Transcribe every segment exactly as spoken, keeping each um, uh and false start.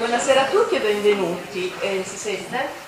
Buonasera a tutti e benvenuti. Eh, si sente?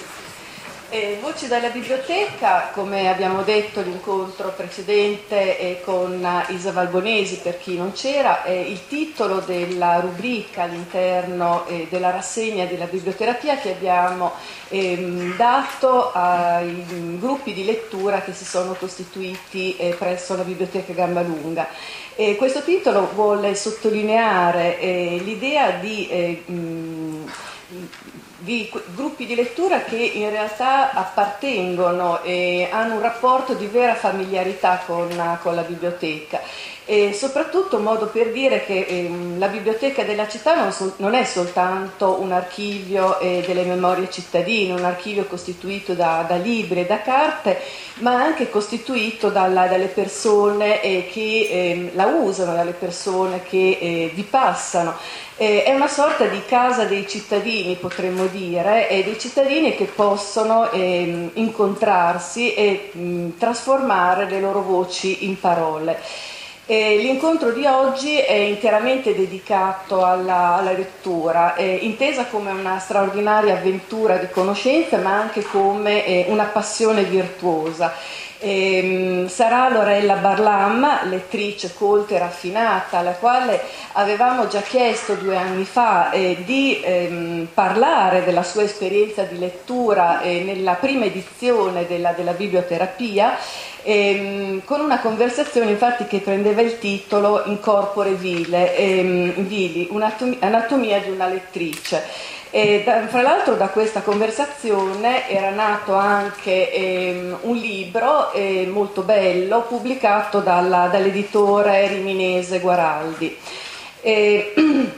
Eh, Voci dalla biblioteca, come abbiamo detto l'incontro precedente eh, con Isa Valbonesi, per chi non c'era, è il titolo della rubrica all'interno eh, della rassegna della biblioterapia che abbiamo ehm, dato ai gruppi di lettura che si sono costituiti eh, presso la Biblioteca Gambalunga. Eh, questo titolo vuole sottolineare eh, l'idea di eh, mh, di gruppi di lettura che in realtà appartengono e hanno un rapporto di vera familiarità con, con la biblioteca, e soprattutto un modo per dire che ehm, la biblioteca della città non, so, non è soltanto un archivio eh, delle memorie cittadine, un archivio costituito da, da libri e da carte, ma anche costituito dalla, dalle persone eh, che eh, la usano, dalle persone che eh, vi passano. Eh, è una sorta di casa dei cittadini, potremmo dire, e dei cittadini che possono eh, incontrarsi e mh, trasformare le loro voci in parole. Eh, l'incontro di oggi è interamente dedicato alla, alla lettura, eh, intesa come una straordinaria avventura di conoscenza, ma anche come eh, una passione virtuosa. Eh, sarà Lorella Barlam, lettrice colta e raffinata, alla quale avevamo già chiesto due anni fa eh, di ehm, parlare della sua esperienza di lettura eh, nella prima edizione della, della biblioterapia, ehm, con una conversazione infatti che prendeva il titolo In corpore vile, ehm, vili, un'anatomia di una lettrice. E da, fra l'altro da questa conversazione era nato anche ehm, un libro eh, molto bello pubblicato dalla, dall'editore riminese Guaraldi. E,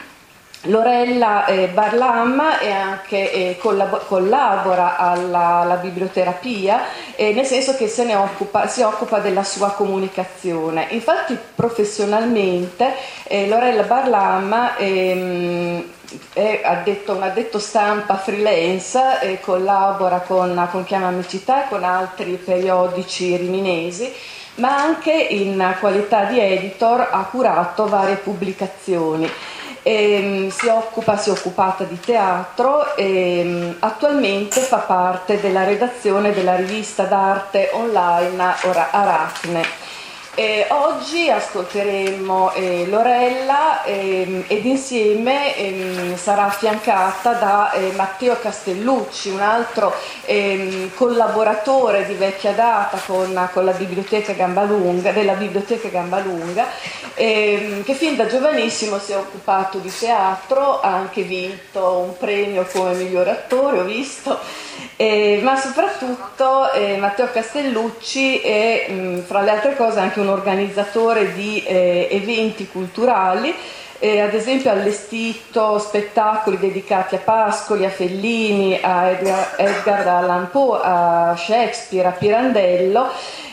Lorella eh, Barlam è anche, eh, collab- collabora alla, alla biblioterapia, eh, nel senso che se ne occupa, si occupa della sua comunicazione. Infatti professionalmente eh, Lorella Barlam ehm, è addetto, un addetto stampa freelance, e collabora con, con Chiamami Città e con altri periodici riminesi, ma anche in qualità di editor ha curato varie pubblicazioni. E, si occupa, si è occupata di teatro e attualmente fa parte della redazione della rivista d'arte online Aracne. E oggi ascolteremo eh, Lorella eh, ed insieme eh, sarà affiancata da eh, Matteo Castellucci, un altro eh, collaboratore di vecchia data con, con la biblioteca Gambalunga, della biblioteca Gambalunga, eh, che fin da giovanissimo si è occupato di teatro, ha anche vinto un premio come miglior attore, ho visto, eh, ma soprattutto eh, Matteo Castellucci è mh, fra le altre cose anche un organizzatore di eh, eventi culturali, eh, ad esempio ha allestito spettacoli dedicati a Pascoli, a Fellini, a Edgar, Edgar Allan Poe, a Shakespeare, a Pirandello,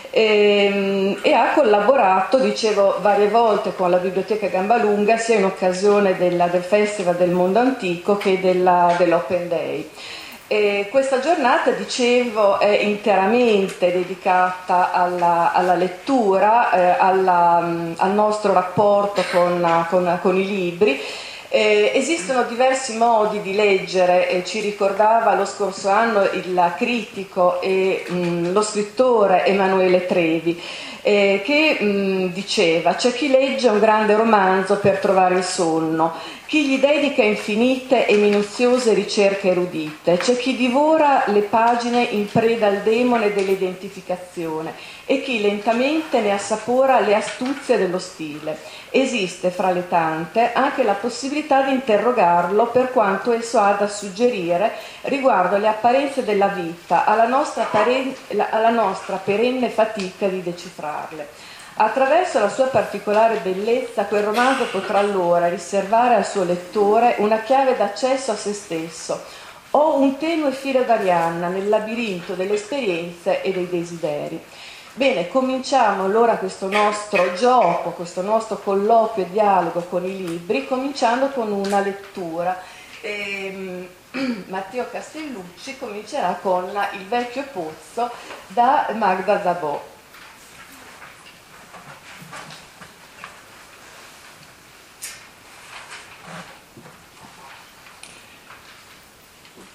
e, e ha collaborato, dicevo, varie volte con la Biblioteca Gambalunga, sia in occasione della, del Festival del Mondo Antico che della, dell'Open Day. E questa giornata, dicevo, è interamente dedicata alla, alla lettura, eh, alla, al nostro rapporto con, con, con i libri. Eh, esistono diversi modi di leggere, eh, ci ricordava lo scorso anno il critico e mh, lo scrittore Emanuele Trevi, eh, che mh, diceva: c'è chi legge un grande romanzo per trovare il sonno, chi gli dedica infinite e minuziose ricerche erudite, c'è chi divora le pagine in preda al demone dell'identificazione e chi lentamente ne assapora le astuzie dello stile. Esiste fra le tante anche la possibilità di interrogarlo per quanto esso ha da suggerire riguardo alle apparenze della vita, alla nostra, paren- alla nostra perenne fatica di decifrarle. Attraverso la sua particolare bellezza, quel romanzo potrà allora riservare al suo lettore una chiave d'accesso a se stesso o un tenue filo d'Arianna nel labirinto delle esperienze e dei desideri. Bene, cominciamo allora questo nostro gioco, questo nostro colloquio e dialogo con i libri, cominciando con una lettura. Ehm, Matteo Castellucci comincerà con Il vecchio pozzo da Magda Szabó.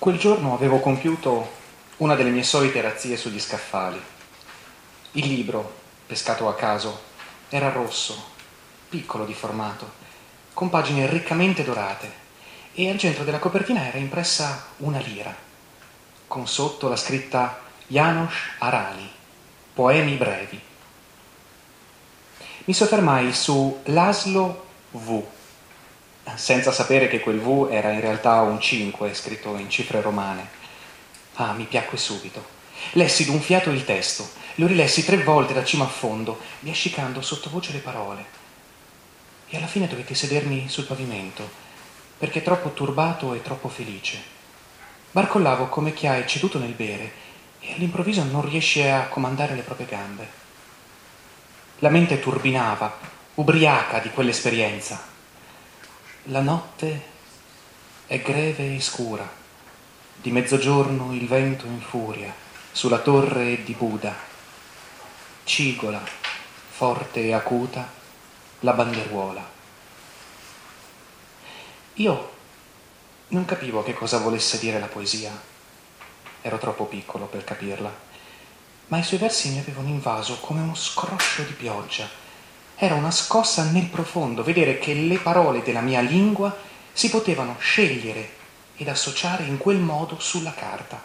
Quel giorno avevo compiuto una delle mie solite razzie sugli scaffali. Il libro, pescato a caso, era rosso, piccolo di formato, con pagine riccamente dorate, e al centro della copertina era impressa una lira, con sotto la scritta János Arany, poemi brevi. Mi soffermai su László V, senza sapere che quel V era in realtà un cinque scritto in cifre romane. Ah, mi piacque subito. Lessi d'un fiato il testo, lo rilessi tre volte da cima a fondo, biascicando sottovoce le parole. E alla fine dovetti sedermi sul pavimento, perché troppo turbato e troppo felice. Barcollavo come chi ha ecceduto nel bere e all'improvviso non riesce a comandare le proprie gambe. La mente turbinava, ubriaca di quell'esperienza. La notte è greve e scura, di mezzogiorno il vento infuria sulla torre di Buda. Cigola, forte e acuta, la banderuola. Io non capivo che cosa volesse dire la poesia. Ero troppo piccolo per capirla, ma i suoi versi mi avevano invaso come uno scroscio di pioggia. Era una scossa nel profondo vedere che le parole della mia lingua si potevano scegliere ed associare in quel modo sulla carta.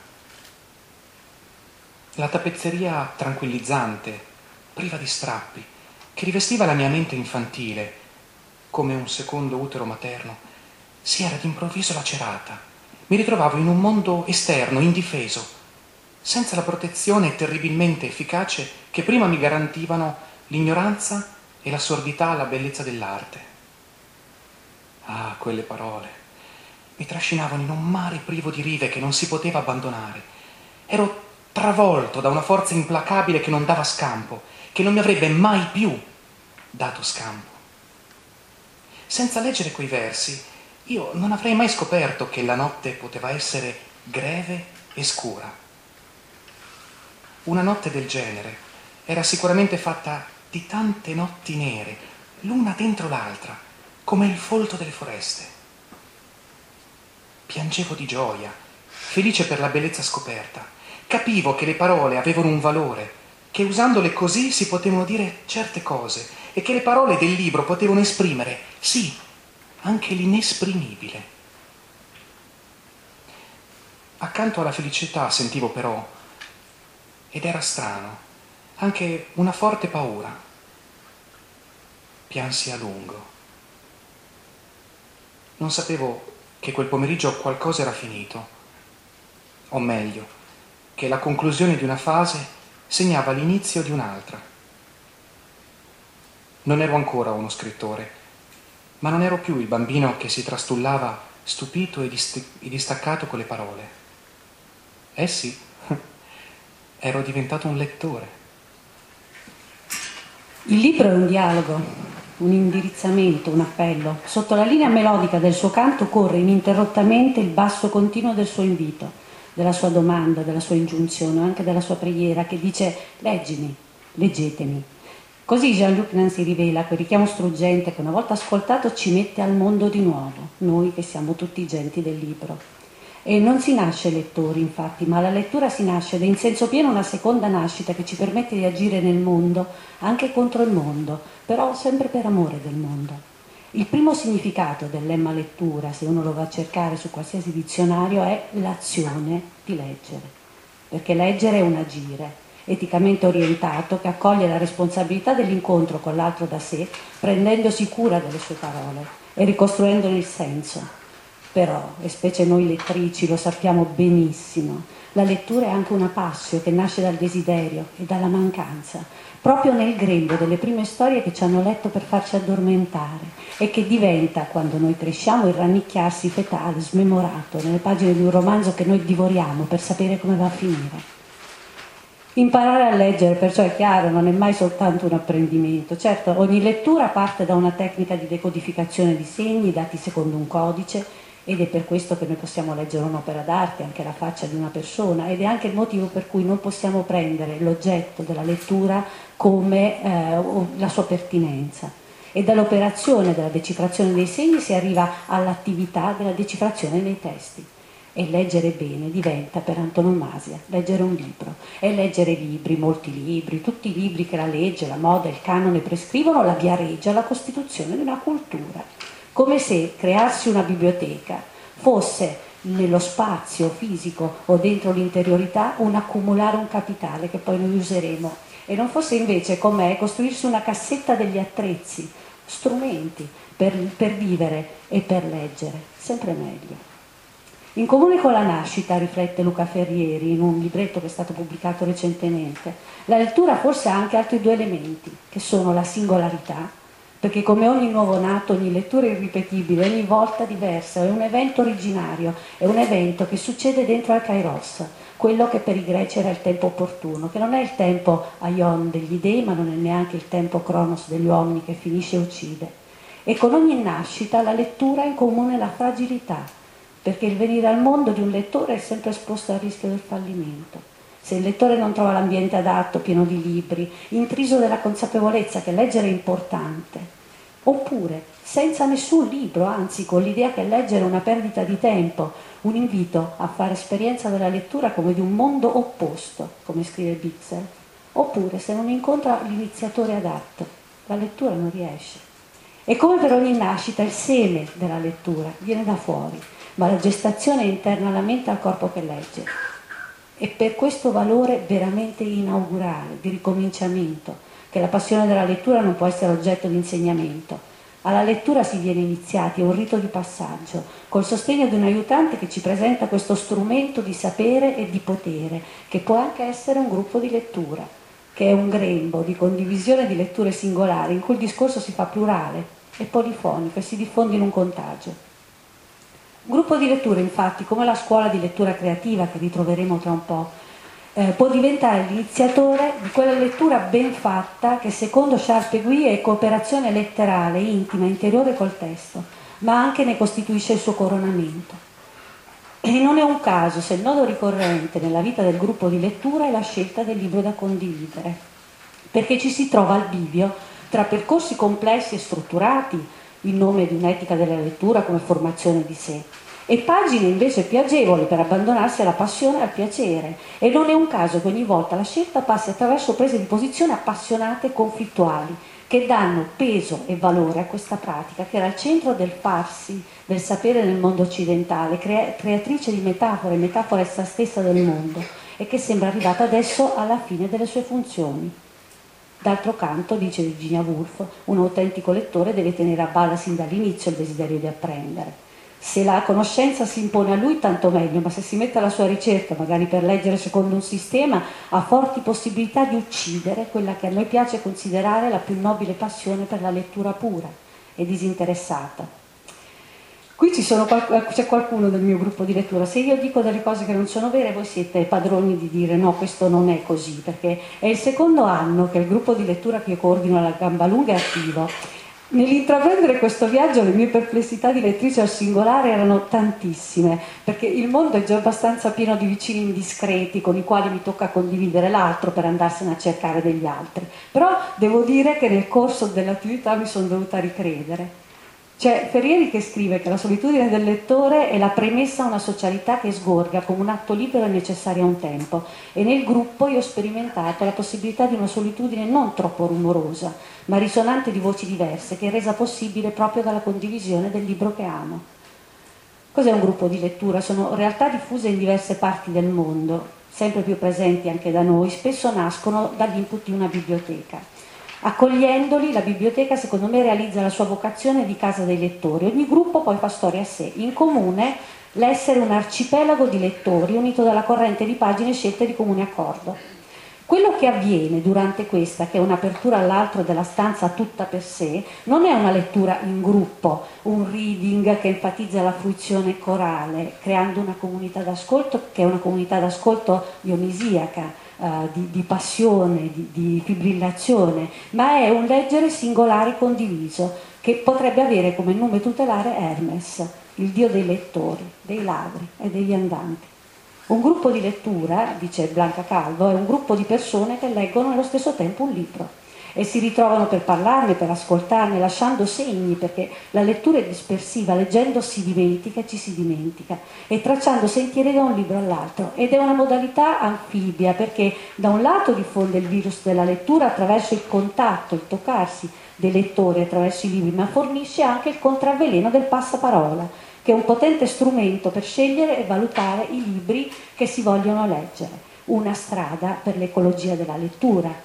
La tappezzeria tranquillizzante, priva di strappi, che rivestiva la mia mente infantile, come un secondo utero materno, si era d'improvviso lacerata. Mi ritrovavo in un mondo esterno, indifeso, senza la protezione terribilmente efficace che prima mi garantivano l'ignoranza e la sordità alla bellezza dell'arte. Ah, quelle parole mi trascinavano in un mare privo di rive che non si poteva abbandonare. Ero travolto da una forza implacabile che non dava scampo, che non mi avrebbe mai più dato scampo. Senza leggere quei versi, io non avrei mai scoperto che la notte poteva essere greve e scura. Una notte del genere era sicuramente fatta di tante notti nere, l'una dentro l'altra, come il folto delle foreste. Piangevo di gioia, felice per la bellezza scoperta. Capivo che le parole avevano un valore, che usandole così si potevano dire certe cose e che le parole del libro potevano esprimere, sì, anche l'inesprimibile. Accanto alla felicità sentivo però, ed era strano, anche una forte paura. Piansi a lungo. Non sapevo che quel pomeriggio qualcosa era finito, o meglio, che la conclusione di una fase segnava l'inizio di un'altra. Non ero ancora uno scrittore, ma non ero più il bambino che si trastullava stupito e, dist- e distaccato con le parole. Eh sì, ero diventato un lettore. Il libro è un dialogo, un indirizzamento, un appello. Sotto la linea melodica del suo canto corre ininterrottamente il basso continuo del suo invito, della sua domanda, della sua ingiunzione, anche della sua preghiera che dice leggimi, leggetemi. Così Jean-Luc Nancy rivela quel richiamo struggente che una volta ascoltato ci mette al mondo di nuovo, noi che siamo tutti genti del libro. E non si nasce lettori, infatti, ma la lettura si nasce ed è in senso pieno una seconda nascita che ci permette di agire nel mondo, anche contro il mondo, però sempre per amore del mondo. Il primo significato del lemma lettura, se uno lo va a cercare su qualsiasi dizionario, è l'azione di leggere, perché leggere è un agire eticamente orientato che accoglie la responsabilità dell'incontro con l'altro da sé, prendendosi cura delle sue parole e ricostruendone il senso. Però, e specie noi lettrici lo sappiamo benissimo, la lettura è anche una passio che nasce dal desiderio e dalla mancanza, proprio nel grembo delle prime storie che ci hanno letto per farci addormentare e che diventa, quando noi cresciamo, il rannicchiarsi fetale, smemorato, nelle pagine di un romanzo che noi divoriamo per sapere come va a finire. Imparare a leggere, perciò è chiaro, non è mai soltanto un apprendimento. Certo, ogni lettura parte da una tecnica di decodificazione di segni dati secondo un codice, ed è per questo che noi possiamo leggere un'opera d'arte, anche la faccia di una persona, ed è anche il motivo per cui non possiamo prendere l'oggetto della lettura come eh, la sua pertinenza. E dall'operazione della decifrazione dei segni si arriva all'attività della decifrazione dei testi. E leggere bene diventa per antonomasia leggere un libro. E leggere libri, molti libri, tutti i libri che la legge, la moda, il canone prescrivono, la viareggia la costituzione di una cultura. Come se crearsi una biblioteca fosse nello spazio fisico o dentro l'interiorità un accumulare un capitale che poi noi useremo, e non fosse invece, com'è, costruirsi una cassetta degli attrezzi, strumenti per, per vivere e per leggere, sempre meglio. In comune con la nascita, riflette Luca Ferrieri in un libretto che è stato pubblicato recentemente, la lettura forse ha anche altri due elementi, che sono la singolarità, perché come ogni nuovo nato, ogni lettura è irripetibile, ogni volta diversa, è un evento originario, è un evento che succede dentro al kairos, quello che per i greci era il tempo opportuno, che non è il tempo aion degli dei, ma non è neanche il tempo cronos degli uomini che finisce e uccide. E con ogni nascita la lettura ha in comune la fragilità, perché il venire al mondo di un lettore è sempre esposto al rischio del fallimento. Se il lettore non trova l'ambiente adatto, pieno di libri, intriso della consapevolezza che leggere è importante, oppure senza nessun libro, anzi con l'idea che leggere è una perdita di tempo, un invito a fare esperienza della lettura come di un mondo opposto, come scrive Bitzer, oppure se non incontra l'iniziatore adatto, la lettura non riesce. E come per ogni nascita il seme della lettura viene da fuori, ma la gestazione è interna alla mente e al corpo che legge. E per questo valore veramente inaugurale, di ricominciamento, che la passione della lettura non può essere oggetto di insegnamento. Alla lettura si viene iniziati, è un rito di passaggio, col sostegno di un aiutante che ci presenta questo strumento di sapere e di potere, che può anche essere un gruppo di lettura, che è un grembo di condivisione di letture singolari, in cui il discorso si fa plurale e polifonico e si diffonde in un contagio. Gruppo di lettura, infatti, come la scuola di lettura creativa che ritroveremo tra un po', eh, può diventare l'iniziatore di quella lettura ben fatta che secondo Charles Péguy è cooperazione letterale, intima, interiore col testo, ma anche ne costituisce il suo coronamento. E non è un caso se il nodo ricorrente nella vita del gruppo di lettura è la scelta del libro da condividere, perché ci si trova al bivio tra percorsi complessi e strutturati, in nome di un'etica della lettura come formazione di sé, e pagine invece più agevoli per abbandonarsi alla passione e al piacere. E non è un caso che ogni volta la scelta passi attraverso prese di posizione appassionate e conflittuali, che danno peso e valore a questa pratica che era al centro del farsi, del sapere nel mondo occidentale, crea- creatrice di metafore, metafora essa stessa del mondo, e che sembra arrivata adesso alla fine delle sue funzioni. D'altro canto, dice Virginia Woolf, un autentico lettore deve tenere a bada sin dall'inizio il desiderio di apprendere. Se la conoscenza si impone a lui, tanto meglio, ma se si mette alla sua ricerca, magari per leggere secondo un sistema, ha forti possibilità di uccidere quella che a noi piace considerare la più nobile passione per la lettura pura e disinteressata. Qui ci sono, c'è qualcuno del mio gruppo di lettura. Se io dico delle cose che non sono vere, voi siete padroni di dire no, questo non è così, perché è il secondo anno che il gruppo di lettura che io coordino alla Gambalunga è attivo. Nell'intraprendere questo viaggio le mie perplessità di lettrice al singolare erano tantissime, perché il mondo è già abbastanza pieno di vicini indiscreti con i quali mi tocca condividere l'altro per andarsene a cercare degli altri. Però devo dire che nel corso dell'attività mi sono dovuta ricredere. C'è Ferrieri che scrive che la solitudine del lettore è la premessa a una socialità che sgorga come un atto libero e necessario a un tempo, e nel gruppo io ho sperimentato la possibilità di una solitudine non troppo rumorosa, ma risonante di voci diverse, che è resa possibile proprio dalla condivisione del libro che amo. Cos'è un gruppo di lettura? Sono realtà diffuse in diverse parti del mondo, sempre più presenti anche da noi, spesso nascono dall'input di una biblioteca. Accogliendoli, la biblioteca secondo me realizza la sua vocazione di casa dei lettori. Ogni gruppo poi fa storia a sé, in comune l'essere un arcipelago di lettori unito dalla corrente di pagine scelte di comune accordo. Quello che avviene durante questa, che è un'apertura all'altro della stanza tutta per sé, non è una lettura in gruppo, un reading che enfatizza la fruizione corale, creando una comunità d'ascolto che è una comunità d'ascolto dionisiaca, Uh, di, di passione, di, di fibrillazione, ma è un leggere singolare condiviso che potrebbe avere come nome tutelare Hermes, il dio dei lettori, dei ladri e degli andanti. Un gruppo di lettura, dice Blanca Calvo, è un gruppo di persone che leggono allo stesso tempo un libro. e si ritrovano per parlarne, per ascoltarne, lasciando segni, perché la lettura è dispersiva, leggendo si dimentica e ci si dimentica, e tracciando sentieri da un libro all'altro. Ed è una modalità anfibia, perché da un lato diffonde il virus della lettura attraverso il contatto, il toccarsi dei lettori attraverso i libri, ma fornisce anche il contravveleno del passaparola, che è un potente strumento per scegliere e valutare i libri che si vogliono leggere. Una strada per l'ecologia della lettura.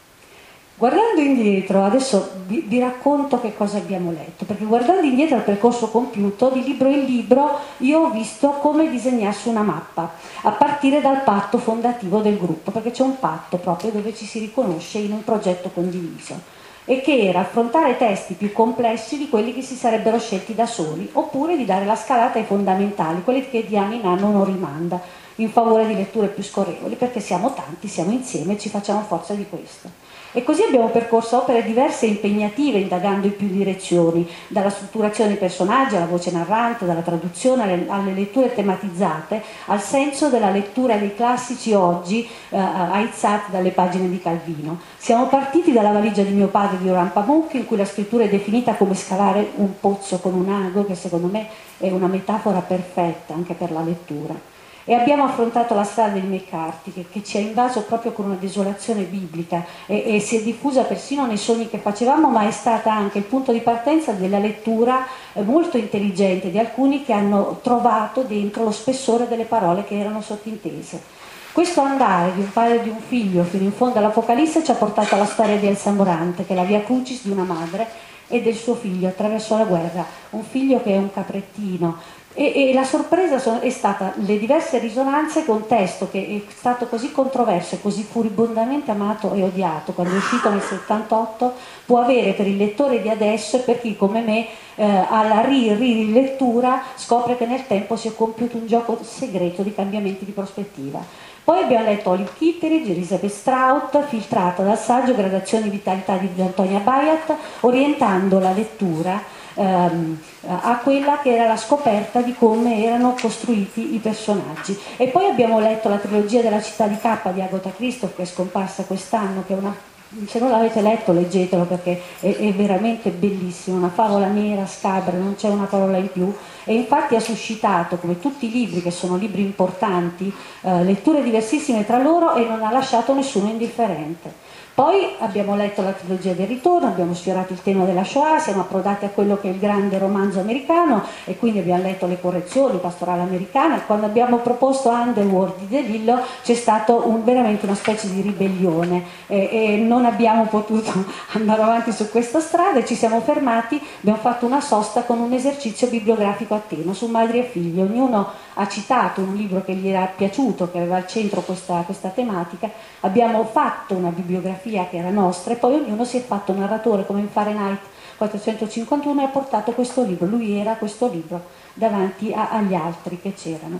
Guardando indietro, adesso vi, vi racconto che cosa abbiamo letto, perché guardando indietro al percorso compiuto, di libro in libro, io ho visto come disegnarsi una mappa, a partire dal patto fondativo del gruppo, perché c'è un patto proprio dove ci si riconosce in un progetto condiviso, e che era affrontare testi più complessi di quelli che si sarebbero scelti da soli, oppure di dare la scalata ai fondamentali, quelli che di anno in anno non rimanda, in favore di letture più scorrevoli, perché siamo tanti, siamo insieme e ci facciamo forza di questo. E così abbiamo percorso opere diverse e impegnative, indagando in più direzioni, dalla strutturazione dei personaggi alla voce narrante, dalla traduzione alle, alle letture tematizzate, al senso della lettura dei classici oggi eh, aizzati dalle pagine di Calvino. Siamo partiti dalla valigia di mio padre di Orhan Pamuk, in cui la scrittura è definita come scavare un pozzo con un ago, che secondo me è una metafora perfetta anche per la lettura. E abbiamo affrontato la strada di McCarthy, che, che ci ha invaso proprio con una desolazione biblica e, e si è diffusa persino nei sogni che facevamo, ma è stata anche il punto di partenza della lettura eh, molto intelligente di alcuni che hanno trovato dentro lo spessore delle parole che erano sottintese. Questo andare di un padre e di un figlio fino in fondo all'Apocalisse ci ha portato alla storia di Elsa Morante, che è la via crucis di una madre e del suo figlio attraverso la guerra, un figlio che è un caprettino. E, e la sorpresa sono, è stata le diverse risonanze che un testo che è stato così controverso e così furibondamente amato e odiato quando è uscito nel settantotto può avere per il lettore di adesso e per chi come me eh, alla rilettura scopre che nel tempo si è compiuto un gioco segreto di cambiamenti di prospettiva. Poi abbiamo letto Olive Kitteridge, Elizabeth Strout, filtrata dal saggio Gradazioni di vitalità di Antonia Bayat, orientando la lettura ehm, a quella che era la scoperta di come erano costruiti i personaggi. E poi abbiamo letto la trilogia della città di K di Agatha Christie, che è scomparsa quest'anno, che è una, se non l'avete letto leggetelo perché è, è veramente bellissimo, una favola nera, scabra, non c'è una parola in più, e infatti ha suscitato, come tutti i libri che sono libri importanti, eh, letture diversissime tra loro e non ha lasciato nessuno indifferente. Poi abbiamo letto la trilogia del ritorno, abbiamo sfiorato il tema della Shoah, siamo approdati a quello che è il grande romanzo americano e quindi abbiamo letto le correzioni, pastorale americana. Quando abbiamo proposto Underworld di De Lillo c'è stato un, veramente una specie di ribellione e, e non abbiamo potuto andare avanti su questa strada e ci siamo fermati, abbiamo fatto una sosta con un esercizio bibliografico a tema su madri e figli. Ognuno ha citato un libro che gli era piaciuto, che aveva al centro questa, questa tematica, abbiamo fatto una bibliografia che era nostra e poi ognuno si è fatto narratore come in Fahrenheit quattrocentocinquantuno e ha portato questo libro, lui era questo libro davanti a, agli altri che c'erano.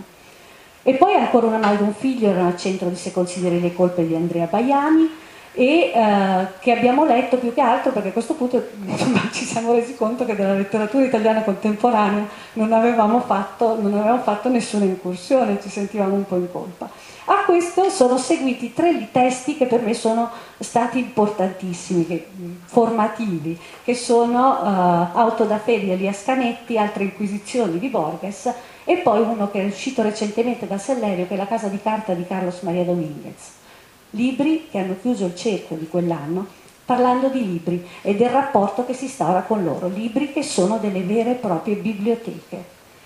E poi ancora una madre e un figlio erano al centro di Se consideri le colpe di Andrea Baiani e eh, che abbiamo letto più che altro perché a questo punto insomma, ci siamo resi conto che della letteratura italiana contemporanea non avevamo fatto, non avevamo fatto nessuna incursione, ci sentivamo un po' in colpa. A questo sono seguiti tre testi che per me sono stati importantissimi, che, formativi, che sono uh, Auto da fe di Elias Canetti, Altre inquisizioni di Borges e poi uno che è uscito recentemente da Sellerio, che è La casa di carta di Carlos María Domínguez. Libri che hanno chiuso il cerchio di quell'anno parlando di libri e del rapporto che si instaura con loro, libri che sono delle vere e proprie biblioteche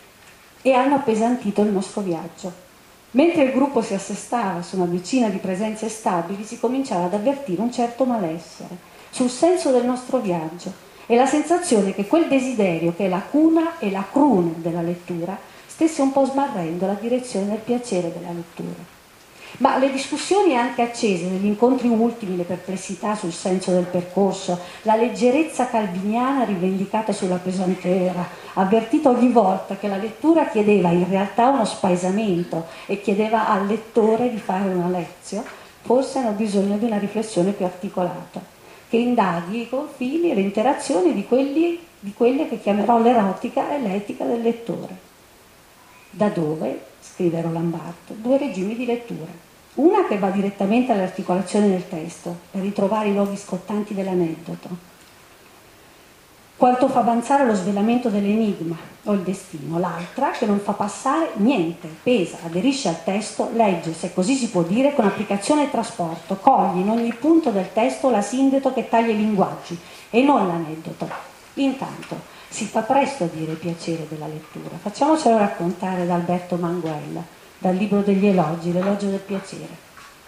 e hanno appesantito il nostro viaggio. Mentre il gruppo si assestava su una decina di presenze stabili, si cominciava ad avvertire un certo malessere sul senso del nostro viaggio e la sensazione che quel desiderio, che è la cuna e la crune della lettura, stesse un po' smarrendo la direzione del piacere della lettura. Ma le discussioni anche accese negli incontri ultimi, le perplessità sul senso del percorso, la leggerezza calviniana rivendicata sulla pesantera, avvertita ogni volta che la lettura chiedeva in realtà uno spaesamento e chiedeva al lettore di fare una lezione, forse hanno bisogno di una riflessione più articolata, che indaghi i confini e le interazioni di, quelli, di quelle che chiamerò l'erotica e l'etica del lettore. Da dove, scrive Roland Barthes, due regimi di lettura. Una che va direttamente all'articolazione del testo, per ritrovare i luoghi scottanti dell'aneddoto. Quanto fa avanzare lo svelamento dell'enigma o il destino. L'altra che non fa passare niente, pesa, aderisce al testo, legge, se così si può dire, con applicazione e trasporto, coglie in ogni punto del testo la sindeto che taglia i linguaggi e non l'aneddoto. Intanto si fa presto a dire il piacere della lettura. Facciamocelo raccontare da Alberto Manguella, dal libro degli elogi, l'elogio del piacere.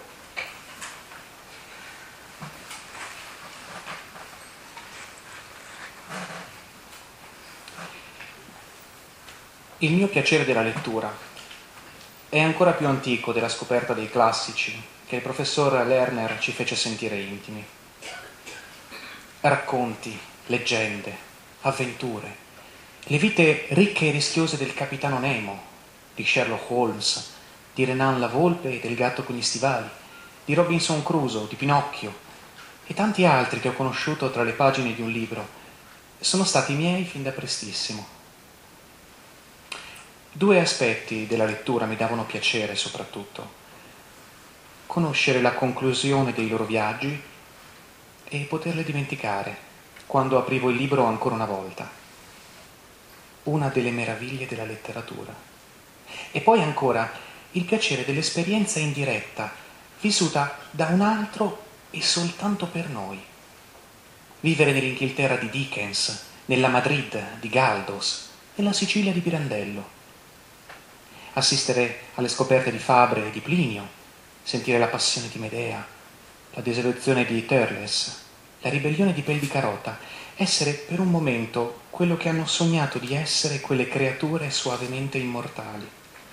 Il mio piacere della lettura è ancora più antico della scoperta dei classici che il professor Lerner ci fece sentire intimi. Racconti, leggende, avventure, le vite ricche e rischiose del capitano Nemo, di Sherlock Holmes, di Renan la volpe e del gatto con gli stivali, di Robinson Crusoe, di Pinocchio e tanti altri che ho conosciuto tra le pagine di un libro sono stati miei fin da prestissimo. Due aspetti della lettura mi davano piacere soprattutto: conoscere la conclusione dei loro viaggi e poterle dimenticare quando aprivo il libro ancora una volta. Una delle meraviglie della letteratura. E poi ancora il piacere dell'esperienza indiretta, vissuta da un altro e soltanto per noi. Vivere nell'Inghilterra di Dickens, nella Madrid di Galdós, nella Sicilia di Pirandello. Assistere alle scoperte di Fabre e di Plinio, sentire la passione di Medea, la desolazione di Turles, la ribellione di Pel di Carota, essere per un momento quello che hanno sognato di essere quelle creature suavemente immortali.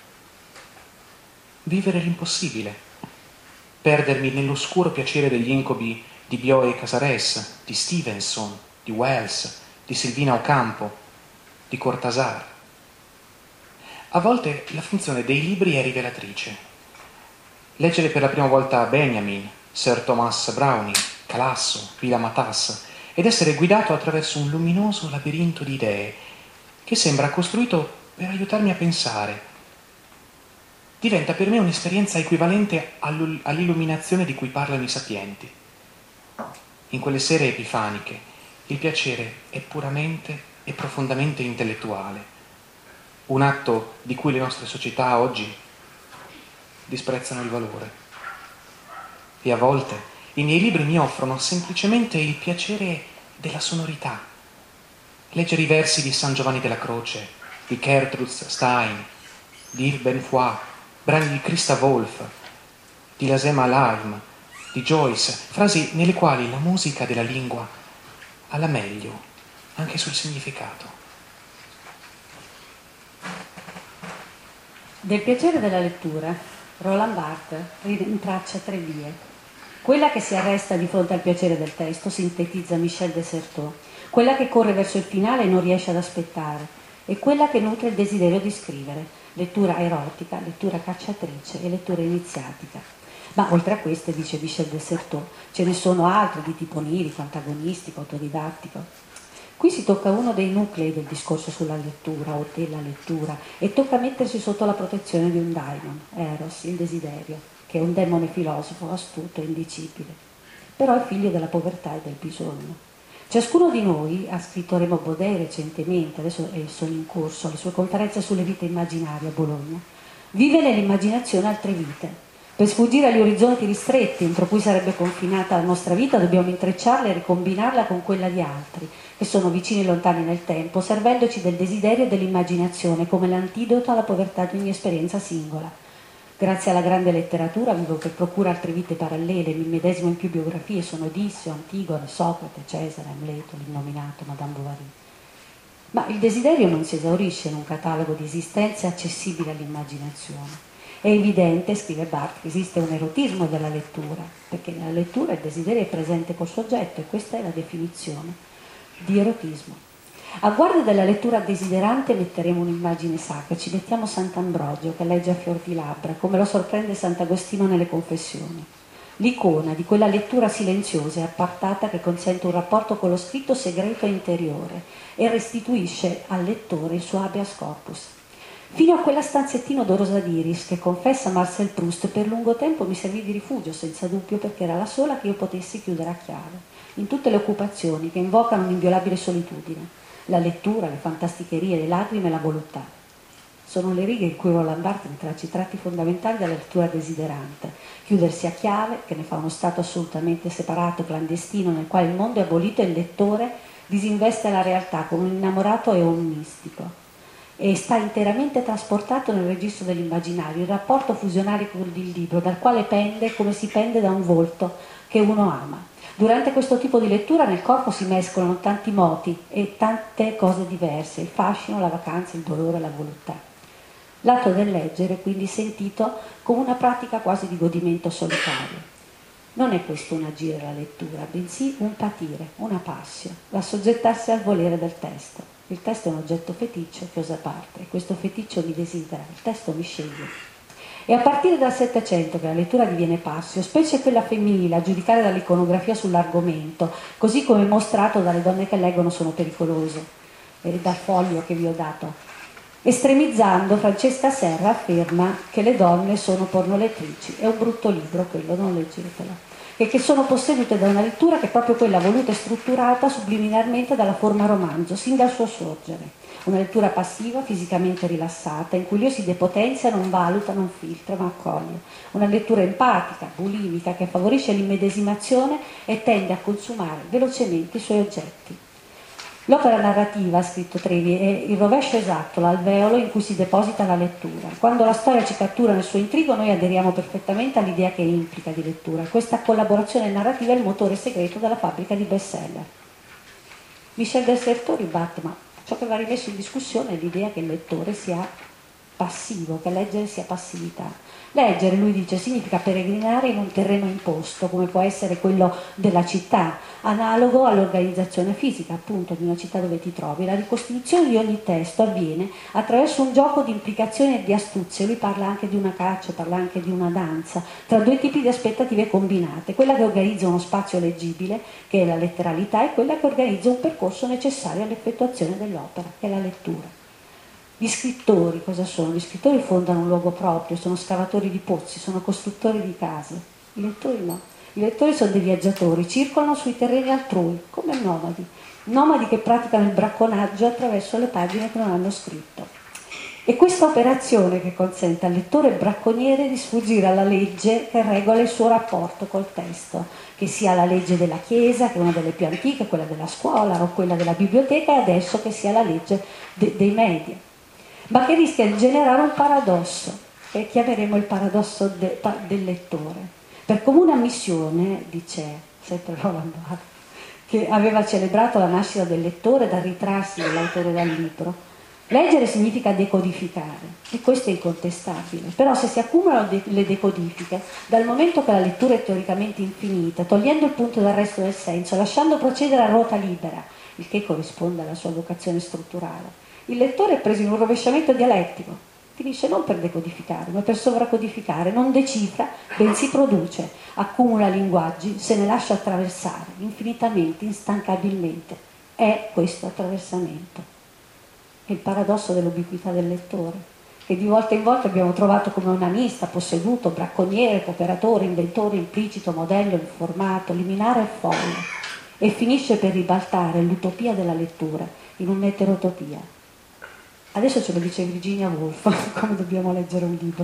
Vivere l'impossibile, perdermi nell'oscuro piacere degli incubi di Bioy Casares, di Stevenson, di Wells, di Silvina Ocampo, di Cortázar. A volte la funzione dei libri è rivelatrice. Leggere per la prima volta Benjamin, Sir Thomas Browning, Calasso, Villa Matas, ed essere guidato attraverso un luminoso labirinto di idee che sembra costruito per aiutarmi a pensare, diventa per me un'esperienza equivalente all'illuminazione di cui parlano i sapienti. In quelle sere epifaniche il piacere è puramente e profondamente intellettuale, un atto di cui le nostre società oggi disprezzano il valore. E a volte i miei libri mi offrono semplicemente il piacere della sonorità. Leggere i versi di San Giovanni della Croce, di Gertrude Stein, di Yves Benfoy, brani di Christa Wolf, di Lasema Laim, di Joyce, frasi nelle quali la musica della lingua ha la meglio anche sul significato. Del piacere della lettura, Roland Barthes rintraccia tre vie. Quella che si arresta di fronte al piacere del testo, sintetizza Michel Desserteau, quella che corre verso il finale e non riesce ad aspettare, e quella che nutre il desiderio di scrivere, lettura erotica, lettura cacciatrice e lettura iniziatica. Ma oltre a queste, dice Michel Desserteau, ce ne sono altre di tipo onirico, antagonistico, autodidattico. Qui si tocca uno dei nuclei del discorso sulla lettura o della lettura e tocca mettersi sotto la protezione di un daimon, Eros, il desiderio, che è un demone filosofo astuto e indicibile, però è figlio della povertà e del bisogno. Ciascuno di noi, ha scritto Remo Baudet recentemente, adesso sono in corso le sue conferenze sulle vite immaginarie a Bologna, vive nell'immaginazione altre vite. Per sfuggire agli orizzonti ristretti entro cui sarebbe confinata la nostra vita dobbiamo intrecciarla e ricombinarla con quella di altri, che sono vicini e lontani nel tempo, servendoci del desiderio e dell'immaginazione come l'antidoto alla povertà di ogni esperienza singola. Grazie alla grande letteratura vivo che procura altre vite parallele, mi medesimo in più biografie, sono Odisseo, Antigone, Socrate, Cesare, Amleto, l'innominato, Madame Bovary. Ma il desiderio non si esaurisce in un catalogo di esistenze accessibili all'immaginazione. È evidente, scrive Barthes, che esiste un erotismo della lettura, perché nella lettura il desiderio è presente col soggetto e questa è la definizione di erotismo. A guardia della lettura desiderante metteremo un'immagine sacra, ci mettiamo Sant'Ambrogio che legge a fior di labbra, come lo sorprende Sant'Agostino nelle Confessioni. L'icona di quella lettura silenziosa e appartata che consente un rapporto con lo scritto segreto e interiore e restituisce al lettore il suo habeas corpus. fino a quella stanzettina odorosa d'iris che, confessa Marcel Proust, per lungo tempo mi servì di rifugio, senza dubbio, perché era la sola che io potessi chiudere a chiave, in tutte le occupazioni che invocano un'inviolabile solitudine, la lettura, le fantasticherie, le lacrime e la voluttà. Sono le righe in cui Roland Barthes traccia i tratti fondamentali della lettura desiderante, chiudersi a chiave, che ne fa uno stato assolutamente separato, clandestino, nel quale il mondo è abolito e il lettore disinveste la realtà come un innamorato e un mistico, e sta interamente trasportato nel registro dell'immaginario, il rapporto fusionario con il libro, dal quale pende come si pende da un volto che uno ama. Durante questo tipo di lettura nel corpo si mescolano tanti moti e tante cose diverse, il fascino, la vacanza, il dolore, la volontà. L'atto del leggere quindi sentito come una pratica quasi di godimento solitario. Non è questo un agire la lettura, bensì un patire, una passio, l'assoggettarsi al volere del testo. Il testo è un oggetto feticcio che osa parte, e questo feticcio mi desidera, il testo mi sceglie. È a partire dal Settecento che la lettura diviene passio, specie quella femminile, a giudicare dall'iconografia sull'argomento, così come mostrato dalle donne che leggono sono pericolose, e dal foglio che vi ho dato. Estremizzando, Francesca Serra afferma che le donne sono pornolettrici. È un brutto libro quello, non leggetelo. E che sono possedute da una lettura che è proprio quella voluta e strutturata subliminarmente dalla forma romanzo, sin dal suo sorgere. Una lettura passiva, fisicamente rilassata, in cui l'io si depotenzia, non valuta, non filtra, ma accoglie. Una lettura empatica, bulimica, che favorisce l'immedesimazione e tende a consumare velocemente i suoi oggetti. L'opera narrativa, ha scritto Trevi, è il rovescio esatto, l'alveolo in cui si deposita la lettura. Quando la storia ci cattura nel suo intrigo, noi aderiamo perfettamente all'idea che implica di lettura. Questa collaborazione narrativa è il motore segreto della fabbrica di bestseller. Michel Desserteau ribatte, ma ciò che va rimesso in discussione è l'idea che il lettore sia passivo, che leggere sia passività. Leggere, lui dice, significa peregrinare in un terreno imposto, come può essere quello della città, analogo all'organizzazione fisica, appunto, di una città dove ti trovi. La ricostituzione di ogni testo avviene attraverso un gioco di implicazioni e di astuzie. Lui parla anche di una caccia, parla anche di una danza, tra due tipi di aspettative combinate, quella che organizza uno spazio leggibile, che è la letteralità, e quella che organizza un percorso necessario all'effettuazione dell'opera, che è la lettura. Gli scrittori cosa sono? Gli scrittori fondano un luogo proprio, sono scavatori di pozzi, sono costruttori di case. I lettori no. I lettori sono dei viaggiatori, circolano sui terreni altrui, come nomadi. Nomadi che praticano il bracconaggio attraverso le pagine che non hanno scritto. E questa operazione che consente al lettore bracconiere di sfuggire alla legge che regola il suo rapporto col testo, che sia la legge della Chiesa, che è una delle più antiche, quella della scuola o quella della biblioteca, e adesso che sia la legge de- dei media. Ma che rischia di generare un paradosso, che chiameremo il paradosso de, pa, del lettore. Per comune ammissione, dice sempre Roland Barthes, che aveva celebrato la nascita del lettore dal ritrarsi dell'autore dal libro, leggere significa decodificare, e questo è incontestabile. Però se si accumulano de- le decodifiche, dal momento che la lettura è teoricamente infinita, togliendo il punto d'arresto del senso, lasciando procedere a ruota libera, il che corrisponde alla sua vocazione strutturale, il lettore è preso in un rovesciamento dialettico, finisce non per decodificare, ma per sovracodificare, non decifra, bensì produce, accumula linguaggi, se ne lascia attraversare, infinitamente, instancabilmente. È questo attraversamento. È il paradosso dell'ubiquità del lettore, che di volta in volta abbiamo trovato come onanista, posseduto, bracconiere, cooperatore, inventore, implicito, modello, informato, liminare e folle, e finisce per ribaltare l'utopia della lettura in un'eterotopia. Adesso ce lo dice Virginia Woolf, come dobbiamo leggere un libro.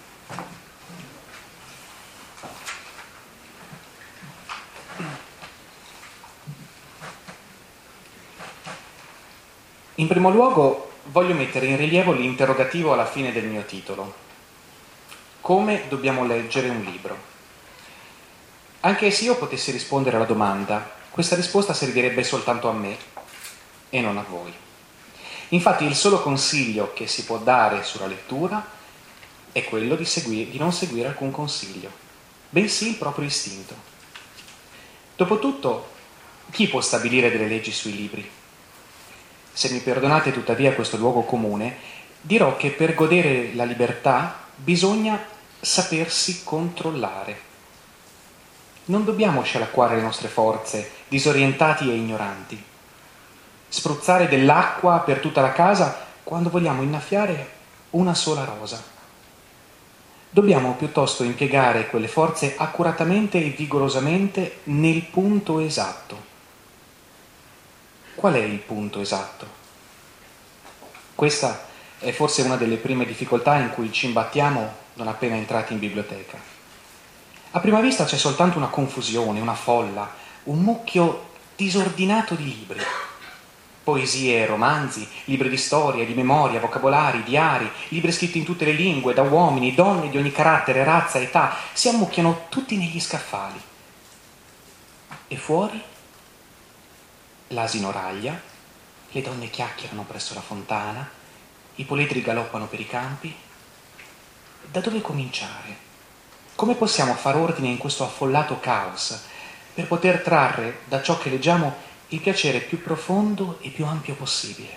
In primo luogo voglio mettere in rilievo l'interrogativo alla fine del mio titolo. Come dobbiamo leggere un libro? Anche se io potessi rispondere alla domanda, questa risposta servirebbe soltanto a me e non a voi. Infatti il solo consiglio che si può dare sulla lettura è quello di, segui- di non seguire alcun consiglio, bensì il proprio istinto. Dopotutto, chi può stabilire delle leggi sui libri? Se mi perdonate tuttavia questo luogo comune, dirò che per godere la libertà bisogna sapersi controllare. Non dobbiamo scialacquare le nostre forze, disorientati e ignoranti. Spruzzare dell'acqua per tutta la casa quando vogliamo innaffiare una sola rosa. Dobbiamo piuttosto impiegare quelle forze accuratamente e vigorosamente nel punto esatto. Qual è il punto esatto? Questa è forse una delle prime difficoltà in cui ci imbattiamo non appena entrati in biblioteca. A prima vista c'è soltanto una confusione, una folla, un mucchio disordinato di libri. Poesie, romanzi, libri di storia, di memoria, vocabolari, diari, libri scritti in tutte le lingue, da uomini, donne di ogni carattere, razza, età, si ammucchiano tutti negli scaffali. E fuori l'asino raglia, le donne chiacchierano presso la fontana, i puledri galoppano per i campi. Da dove cominciare? Come possiamo far ordine in questo affollato caos per poter trarre da ciò che leggiamo il piacere più profondo e più ampio possibile?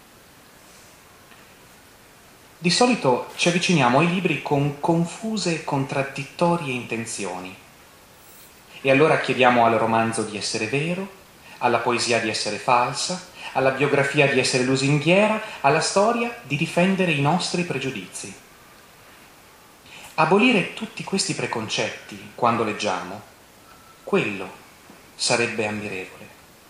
Di solito ci avviciniamo ai libri con confuse e contraddittorie intenzioni. E allora chiediamo al romanzo di essere vero, alla poesia di essere falsa, alla biografia di essere lusinghiera, alla storia di difendere i nostri pregiudizi. Abolire tutti questi preconcetti quando leggiamo, quello sarebbe ammirevole.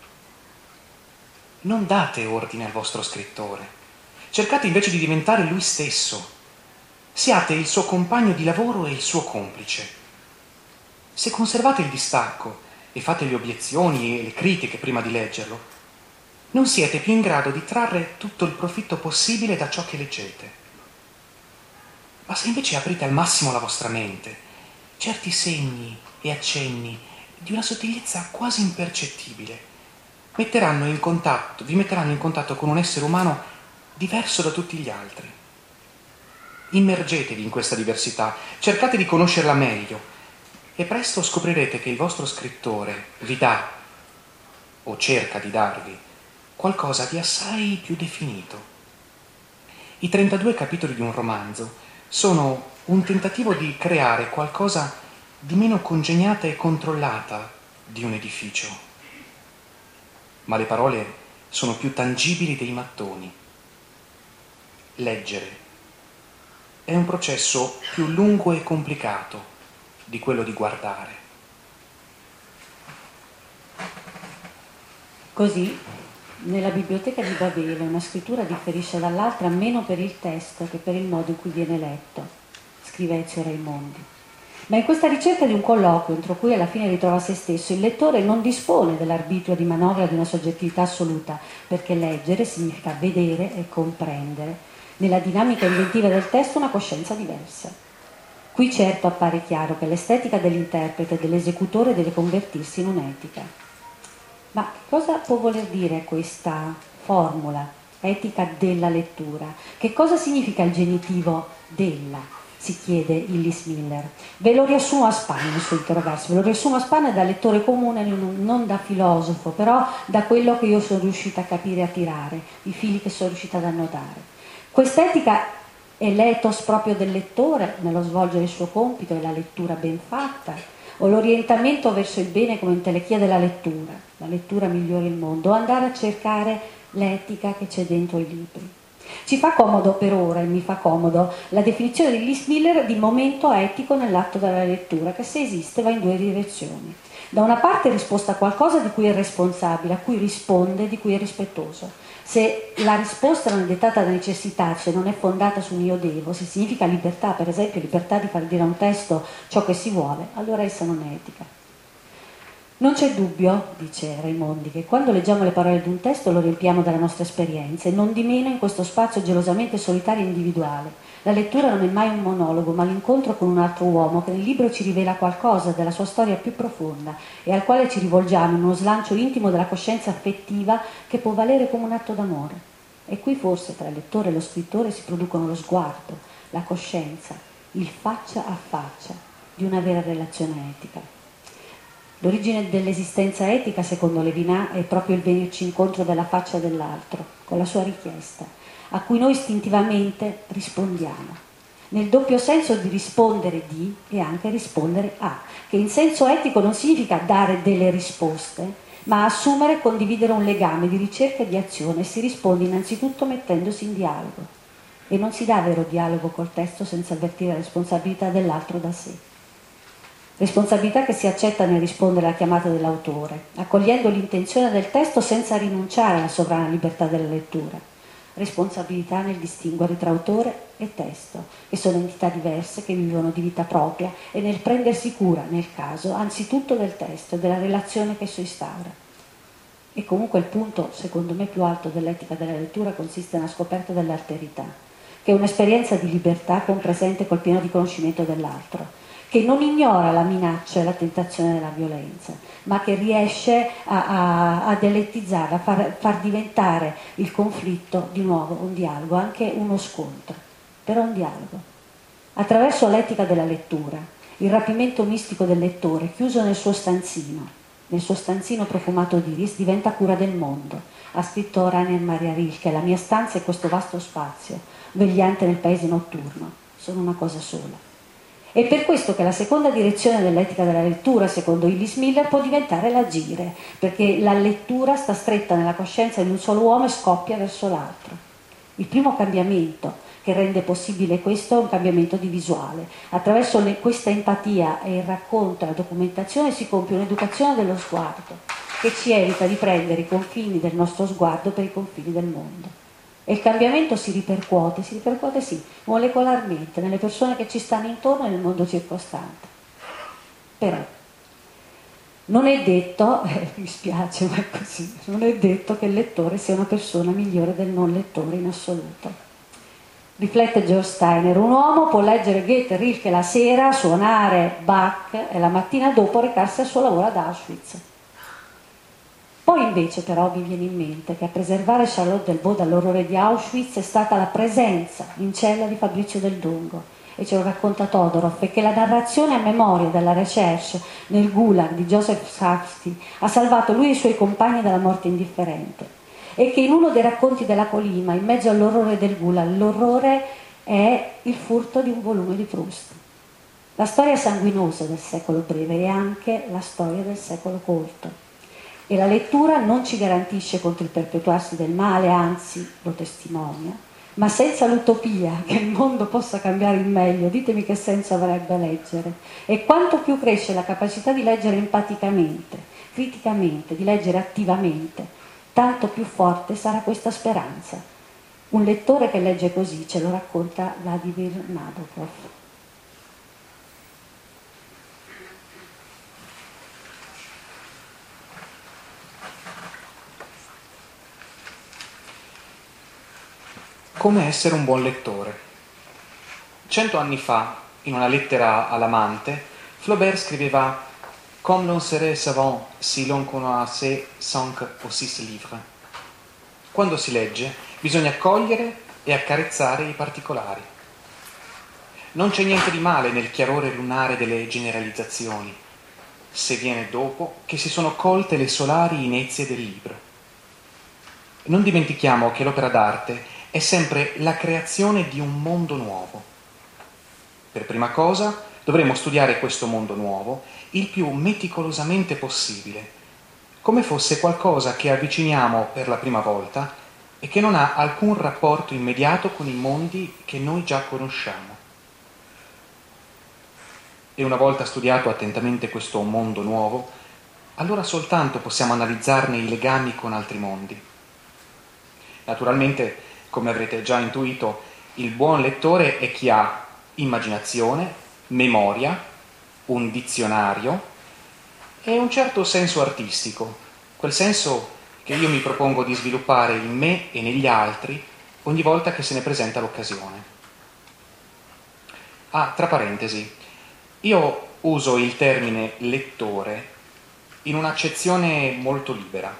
Non date ordine al vostro scrittore, cercate invece di diventare lui stesso. Siate il suo compagno di lavoro e il suo complice. Se conservate il distacco e fate le obiezioni e le critiche prima di leggerlo, non siete più in grado di trarre tutto il profitto possibile da ciò che leggete. Ma se invece aprite al massimo la vostra mente, certi segni e accenni di una sottigliezza quasi impercettibile metteranno in contatto, vi metteranno in contatto con un essere umano diverso da tutti gli altri. Immergetevi in questa diversità, cercate di conoscerla meglio e presto scoprirete che il vostro scrittore vi dà, o cerca di darvi, qualcosa di assai più definito. I trentadue capitoli di un romanzo sono un tentativo di creare qualcosa di meno congegnata e controllata di un edificio. Ma le parole sono più tangibili dei mattoni. Leggere è un processo più lungo e complicato di quello di guardare. Così, nella biblioteca di Babele una scrittura differisce dall'altra meno per il testo che per il modo in cui viene letto, scrive Ezio Raimondi. Ma in questa ricerca di un colloquio, entro cui alla fine ritrova se stesso, il lettore non dispone dell'arbitrio di manovra di una soggettività assoluta, perché leggere significa vedere e comprendere, nella dinamica inventiva del testo, una coscienza diversa. Qui certo appare chiaro che l'estetica dell'interprete e dell'esecutore deve convertirsi in un'etica. Ma cosa può voler dire questa formula, etica della lettura? Che cosa significa il genitivo della? Si chiede Illis Miller. Ve lo riassumo a spanne, il suo interrogarsi, ve lo riassumo a spanne da lettore comune, non da filosofo, però da quello che io sono riuscita a capire e a tirare, i fili che sono riuscita ad annotare. Quest'etica è l'ethos proprio del lettore nello svolgere il suo compito e la lettura ben fatta, o l'orientamento verso il bene come intelechia della lettura, la lettura migliora il mondo, o andare a cercare l'etica che c'è dentro i libri. Ci fa comodo per ora, e mi fa comodo, la definizione di Illis Miller di momento etico nell'atto della lettura, che se esiste va in due direzioni. Da una parte risposta a qualcosa di cui è responsabile, a cui risponde, di cui è rispettoso. Se la risposta non è dettata da necessità, se non è fondata su un io devo, se significa libertà, per esempio libertà di far dire a un testo ciò che si vuole, allora essa non è etica. Non c'è dubbio, dice Raimondi, che quando leggiamo le parole di un testo lo riempiamo della nostra esperienza e non di meno in questo spazio gelosamente solitario e individuale. La lettura non è mai un monologo, ma l'incontro con un altro uomo che nel libro ci rivela qualcosa della sua storia più profonda e al quale ci rivolgiamo in uno slancio intimo della coscienza affettiva che può valere come un atto d'amore. E qui forse tra il lettore e lo scrittore si producono lo sguardo, la coscienza, il faccia a faccia di una vera relazione etica. L'origine dell'esistenza etica, secondo Levinas, è proprio il venirci incontro della faccia dell'altro, con la sua richiesta, a cui noi istintivamente rispondiamo, nel doppio senso di rispondere di e anche rispondere a, che in senso etico non significa dare delle risposte, ma assumere e condividere un legame di ricerca e di azione, e si risponde innanzitutto mettendosi in dialogo. e non si dà vero dialogo col testo senza avvertire la responsabilità dell'altro da sé. Responsabilità che si accetta nel rispondere alla chiamata dell'autore, accogliendo l'intenzione del testo senza rinunciare alla sovrana libertà della lettura. Responsabilità nel distinguere tra autore e testo, che sono entità diverse che vivono di vita propria, e nel prendersi cura, nel caso, anzitutto del testo e della relazione che esso instaura. E comunque il punto, secondo me, più alto dell'etica della lettura consiste nella scoperta dell'alterità, che è un'esperienza di libertà compresente col pieno di conoscimento dell'altro, che non ignora la minaccia e la tentazione della violenza, ma che riesce a, a, a dialettizzare, a far, far diventare il conflitto di nuovo un dialogo, anche uno scontro, però un dialogo. Attraverso l'etica della lettura, il rapimento mistico del lettore, chiuso nel suo stanzino, nel suo stanzino profumato di iris, diventa cura del mondo. Ha scritto Rainer Maria Rilke: la mia stanza è questo vasto spazio, vegliante nel paese notturno, sono una cosa sola. È per questo che la seconda direzione dell'etica della lettura, secondo Illis Miller, può diventare l'agire, perché la lettura sta stretta nella coscienza di un solo uomo e scoppia verso l'altro. Il primo cambiamento che rende possibile questo è un cambiamento di visuale. Attraverso le, questa empatia e il racconto e la documentazione si compie un'educazione dello sguardo, che ci evita di prendere i confini del nostro sguardo per i confini del mondo. E il cambiamento si ripercuote, si ripercuote sì, molecolarmente, nelle persone che ci stanno intorno e nel mondo circostante. Però non è detto, eh, mi spiace ma è così, non è detto che il lettore sia una persona migliore del non lettore in assoluto. Riflette George Steiner: un uomo può leggere Goethe e Rilke la sera, suonare Bach e la mattina dopo recarsi al suo lavoro ad Auschwitz. Poi invece però mi viene in mente che a preservare Charlotte Delvaux dall'orrore di Auschwitz è stata la presenza in cella di Fabrizio Del Dongo, e ce lo racconta Todorov, e che la narrazione a memoria della recherche nel Gulag di Joseph Safsky ha salvato lui e i suoi compagni dalla morte indifferente, e che in uno dei racconti della Colima, in mezzo all'orrore del Gulag, l'orrore è il furto di un volume di Proust. La storia sanguinosa del secolo breve è anche la storia del secolo corto. E la lettura non ci garantisce contro il perpetuarsi del male, anzi lo testimonia, ma senza l'utopia che il mondo possa cambiare in meglio, ditemi che senso avrebbe leggere. E quanto più cresce la capacità di leggere empaticamente, criticamente, di leggere attivamente, tanto più forte sarà questa speranza. Un lettore che legge così ce lo racconta Vladimir Nabokov. Come essere un buon lettore. Cento anni fa, in una lettera all'amante, Flaubert scriveva «Comme l'on serait savant si l'on connaissait cinq ou six livres». Quando si legge, bisogna cogliere e accarezzare i particolari. Non c'è niente di male nel chiarore lunare delle generalizzazioni, se viene dopo che si sono colte le solari inezie del libro. Non dimentichiamo che l'opera d'arte è sempre la creazione di un mondo nuovo. Per prima cosa dovremo studiare questo mondo nuovo il più meticolosamente possibile, come fosse qualcosa che avviciniamo per la prima volta e che non ha alcun rapporto immediato con i mondi che noi già conosciamo. E una volta studiato attentamente questo mondo nuovo, allora soltanto possiamo analizzarne i legami con altri mondi. Naturalmente, come avrete già intuito, il buon lettore è chi ha immaginazione, memoria, un dizionario e un certo senso artistico, quel senso che io mi propongo di sviluppare in me e negli altri ogni volta che se ne presenta l'occasione. Ah, tra parentesi, io uso il termine lettore in un'accezione molto libera.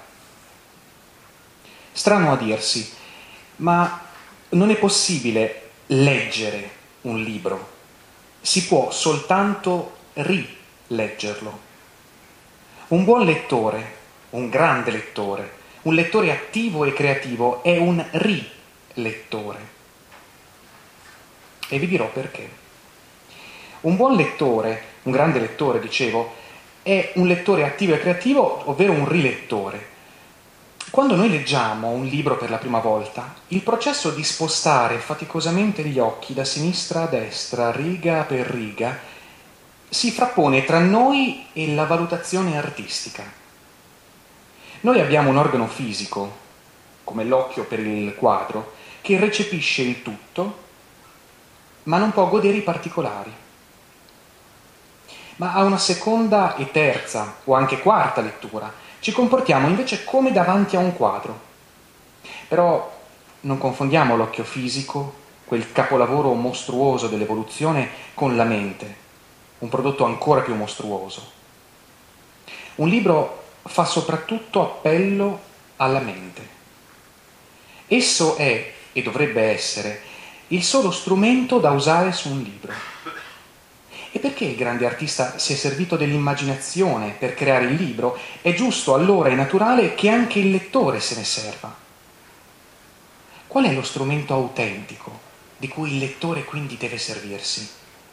Strano a dirsi, ma non è possibile leggere un libro, si può soltanto rileggerlo. Un buon lettore, un grande lettore, un lettore attivo e creativo è un rilettore. E vi dirò perché. Un buon lettore, un grande lettore, dicevo, è un lettore attivo e creativo, ovvero un rilettore. Quando noi leggiamo un libro per la prima volta, il processo di spostare faticosamente gli occhi da sinistra a destra, riga per riga, si frappone tra noi e la valutazione artistica. Noi abbiamo un organo fisico, come l'occhio per il quadro, che recepisce il tutto, ma non può godere i particolari. Ma a una seconda e terza, o anche quarta lettura, ci comportiamo invece come davanti a un quadro. Però non confondiamo l'occhio fisico, quel capolavoro mostruoso dell'evoluzione, con la mente, un prodotto ancora più mostruoso. Un libro fa soprattutto appello alla mente. Esso è, e dovrebbe essere, il solo strumento da usare su un libro. E perché il grande artista si è servito dell'immaginazione per creare il libro, è giusto allora e naturale che anche il lettore se ne serva. Qual è lo strumento autentico di cui il lettore quindi deve servirsi?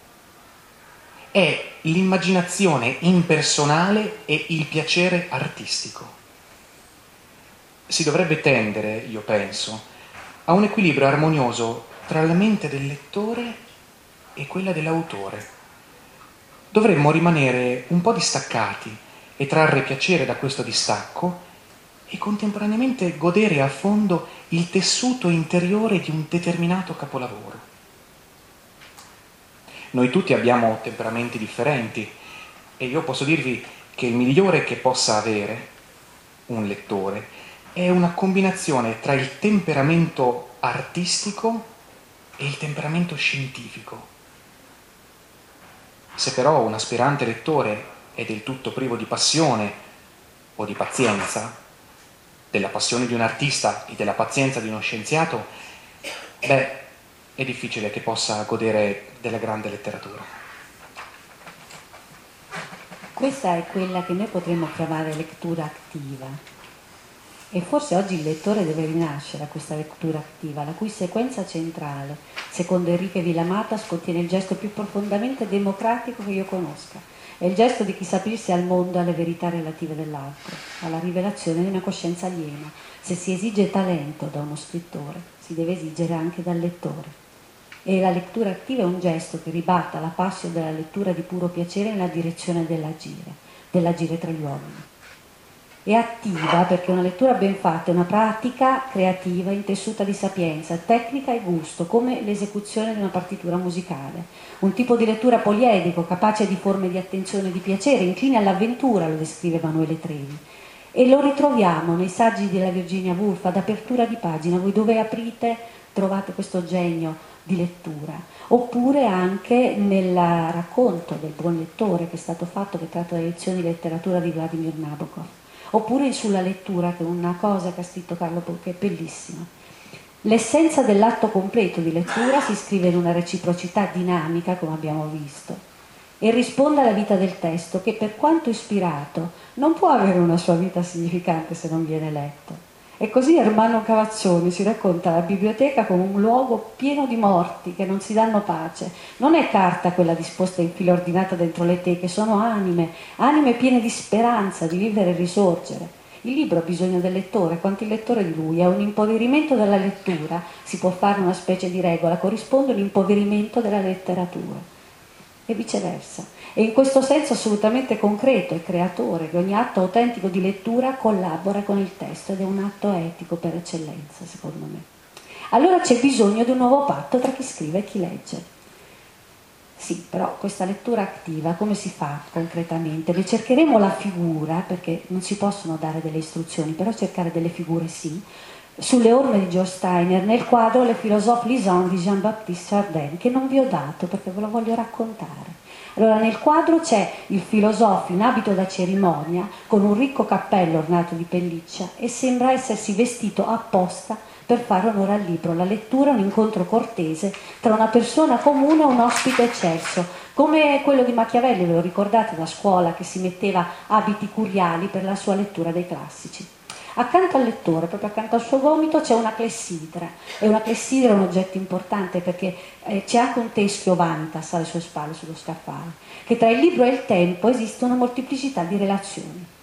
È l'immaginazione impersonale e il piacere artistico. Si dovrebbe tendere, io penso, a un equilibrio armonioso tra la mente del lettore e quella dell'autore. Dovremmo rimanere un po' distaccati e trarre piacere da questo distacco e contemporaneamente godere a fondo il tessuto interiore di un determinato capolavoro. Noi tutti abbiamo temperamenti differenti e io posso dirvi che il migliore che possa avere un lettore è una combinazione tra il temperamento artistico e il temperamento scientifico. Se però un aspirante lettore è del tutto privo di passione o di pazienza, della passione di un artista e della pazienza di uno scienziato, beh, è difficile che possa godere della grande letteratura. Questa è quella che noi potremmo chiamare lettura attiva. E forse oggi il lettore deve rinascere a questa lettura attiva, la cui sequenza centrale, secondo Enrique Villamatas, contiene il gesto più profondamente democratico che io conosca. È il gesto di chi sa aprirsi al mondo, alle verità relative dell'altro, alla rivelazione di una coscienza aliena. Se si esige talento da uno scrittore, si deve esigere anche dal lettore. E la lettura attiva è un gesto che ribatta la passio della lettura di puro piacere nella direzione dell'agire, dell'agire tra gli uomini. È attiva perché una lettura ben fatta è una pratica creativa intessuta di sapienza, tecnica e gusto, come l'esecuzione di una partitura musicale. Un tipo di lettura poliedrico, capace di forme di attenzione e di piacere, incline all'avventura, lo descrive Emanuele Trevi. E lo ritroviamo nei saggi della Virginia Woolf, ad apertura di pagina. Voi dove aprite trovate questo genio di lettura. Oppure anche nel racconto del buon lettore che è stato fatto, che tratta le lezioni di letteratura di Vladimir Nabokov. Oppure sulla lettura, che è una cosa che ha scritto Carlo Po, che è bellissima. L'essenza dell'atto completo di lettura si scrive in una reciprocità dinamica, come abbiamo visto, e risponde alla vita del testo, che per quanto ispirato non può avere una sua vita significante se non viene letto. E così Ermanno Cavazzoni si racconta la biblioteca come un luogo pieno di morti che non si danno pace. Non è carta quella disposta in fila ordinata dentro le teche, sono anime, anime piene di speranza, di vivere e risorgere. Il libro ha bisogno del lettore, quanto il lettore di lui. È un impoverimento della lettura, si può fare una specie di regola, corrisponde all'impoverimento della letteratura. E viceversa. E in questo senso assolutamente concreto e creatore, che ogni atto autentico di lettura collabora con il testo ed è un atto etico per eccellenza, secondo me. Allora c'è bisogno di un nuovo patto tra chi scrive e chi legge. Sì, però questa lettura attiva come si fa concretamente? Ne cercheremo la figura, perché non si possono dare delle istruzioni, però cercare delle figure sì. Sulle orme di George Steiner, nel quadro Le philosophe lisant di Jean-Baptiste Chardin, che non vi ho dato perché ve lo voglio raccontare. Allora, nel quadro c'è il filosofo in abito da cerimonia, con un ricco cappello ornato di pelliccia, e sembra essersi vestito apposta per fare onore al libro. La lettura è un incontro cortese tra una persona comune e un ospite eccelso, come quello di Machiavelli, ve lo ricordate da scuola, che si metteva abiti curiali per la sua lettura dei classici. Accanto al lettore, proprio accanto al suo gomito, c'è una clessidra, e una clessidra è un oggetto importante perché eh, c'è anche un teschio vantas alle sue spalle, sullo scaffale, che tra il libro e il tempo esiste una molteplicità di relazioni.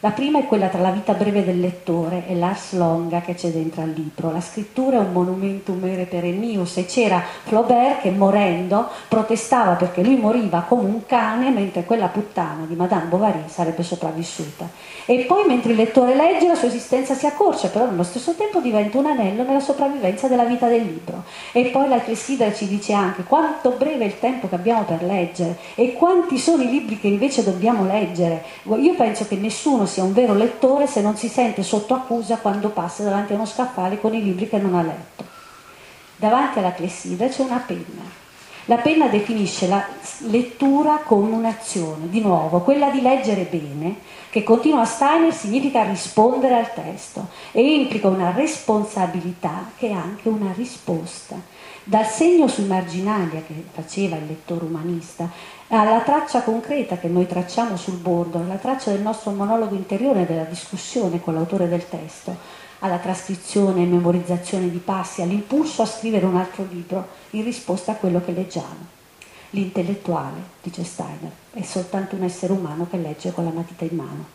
La prima è quella tra la vita breve del lettore e l'ars longa che c'è dentro al libro. La scrittura è un monumentum mere perennius, e c'era Flaubert che morendo protestava perché lui moriva come un cane mentre quella puttana di Madame Bovary sarebbe sopravvissuta. E poi mentre il lettore legge la sua esistenza si accorcia, però nello stesso tempo diventa un anello nella sopravvivenza della vita del libro. E poi la Clessidra ci dice anche quanto breve è il tempo che abbiamo per leggere e quanti sono i libri che invece dobbiamo leggere. Io penso che nessuno sia un vero lettore se non si sente sotto accusa quando passa davanti a uno scaffale con i libri che non ha letto. Davanti alla Clessidra c'è una penna. La penna definisce la lettura come un'azione, di nuovo, quella di leggere bene, che continua Steiner significa rispondere al testo e implica una responsabilità che è anche una risposta. Dal segno sui marginalia che faceva il lettore umanista alla traccia concreta che noi tracciamo sul bordo, alla traccia del nostro monologo interiore, della discussione con l'autore del testo, alla trascrizione e memorizzazione di passi, all'impulso a scrivere un altro libro in risposta a quello che leggiamo. L'intellettuale, dice Steiner, è soltanto un essere umano che legge con la matita in mano.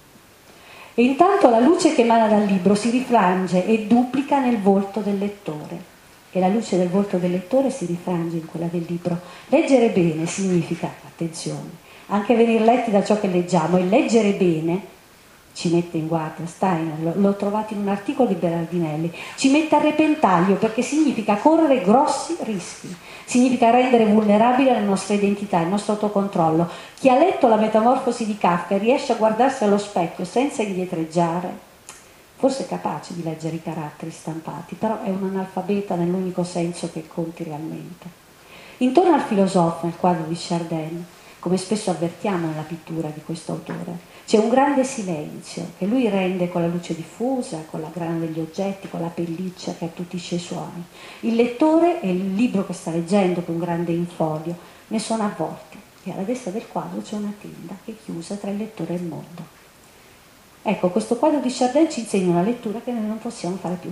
E intanto la luce che emana dal libro si rifrange e duplica nel volto del lettore. E la luce del volto del lettore si rifrange in quella del libro. Leggere bene significa, attenzione, anche venire letti da ciò che leggiamo, e leggere bene ci mette in guardia Steiner, l'ho trovato in un articolo di Berardinelli, ci mette a repentaglio perché significa correre grossi rischi, significa rendere vulnerabile la nostra identità, il nostro autocontrollo. Chi ha letto La Metamorfosi di Kafka e riesce a guardarsi allo specchio senza indietreggiare, forse è capace di leggere i caratteri stampati, però è un analfabeta nell'unico senso che conti realmente. Intorno al filosofo, nel quadro di Chardin, come spesso avvertiamo nella pittura di questo autore, c'è un grande silenzio che lui rende con la luce diffusa, con la grana degli oggetti, con la pelliccia che attutisce i suoni. Il lettore e il libro che sta leggendo, con un grande infolio, ne sono avvolti, e alla destra del quadro c'è una tenda che è chiusa tra il lettore e il mondo. Ecco, questo quadro di Chardin ci insegna una lettura che noi non possiamo fare più.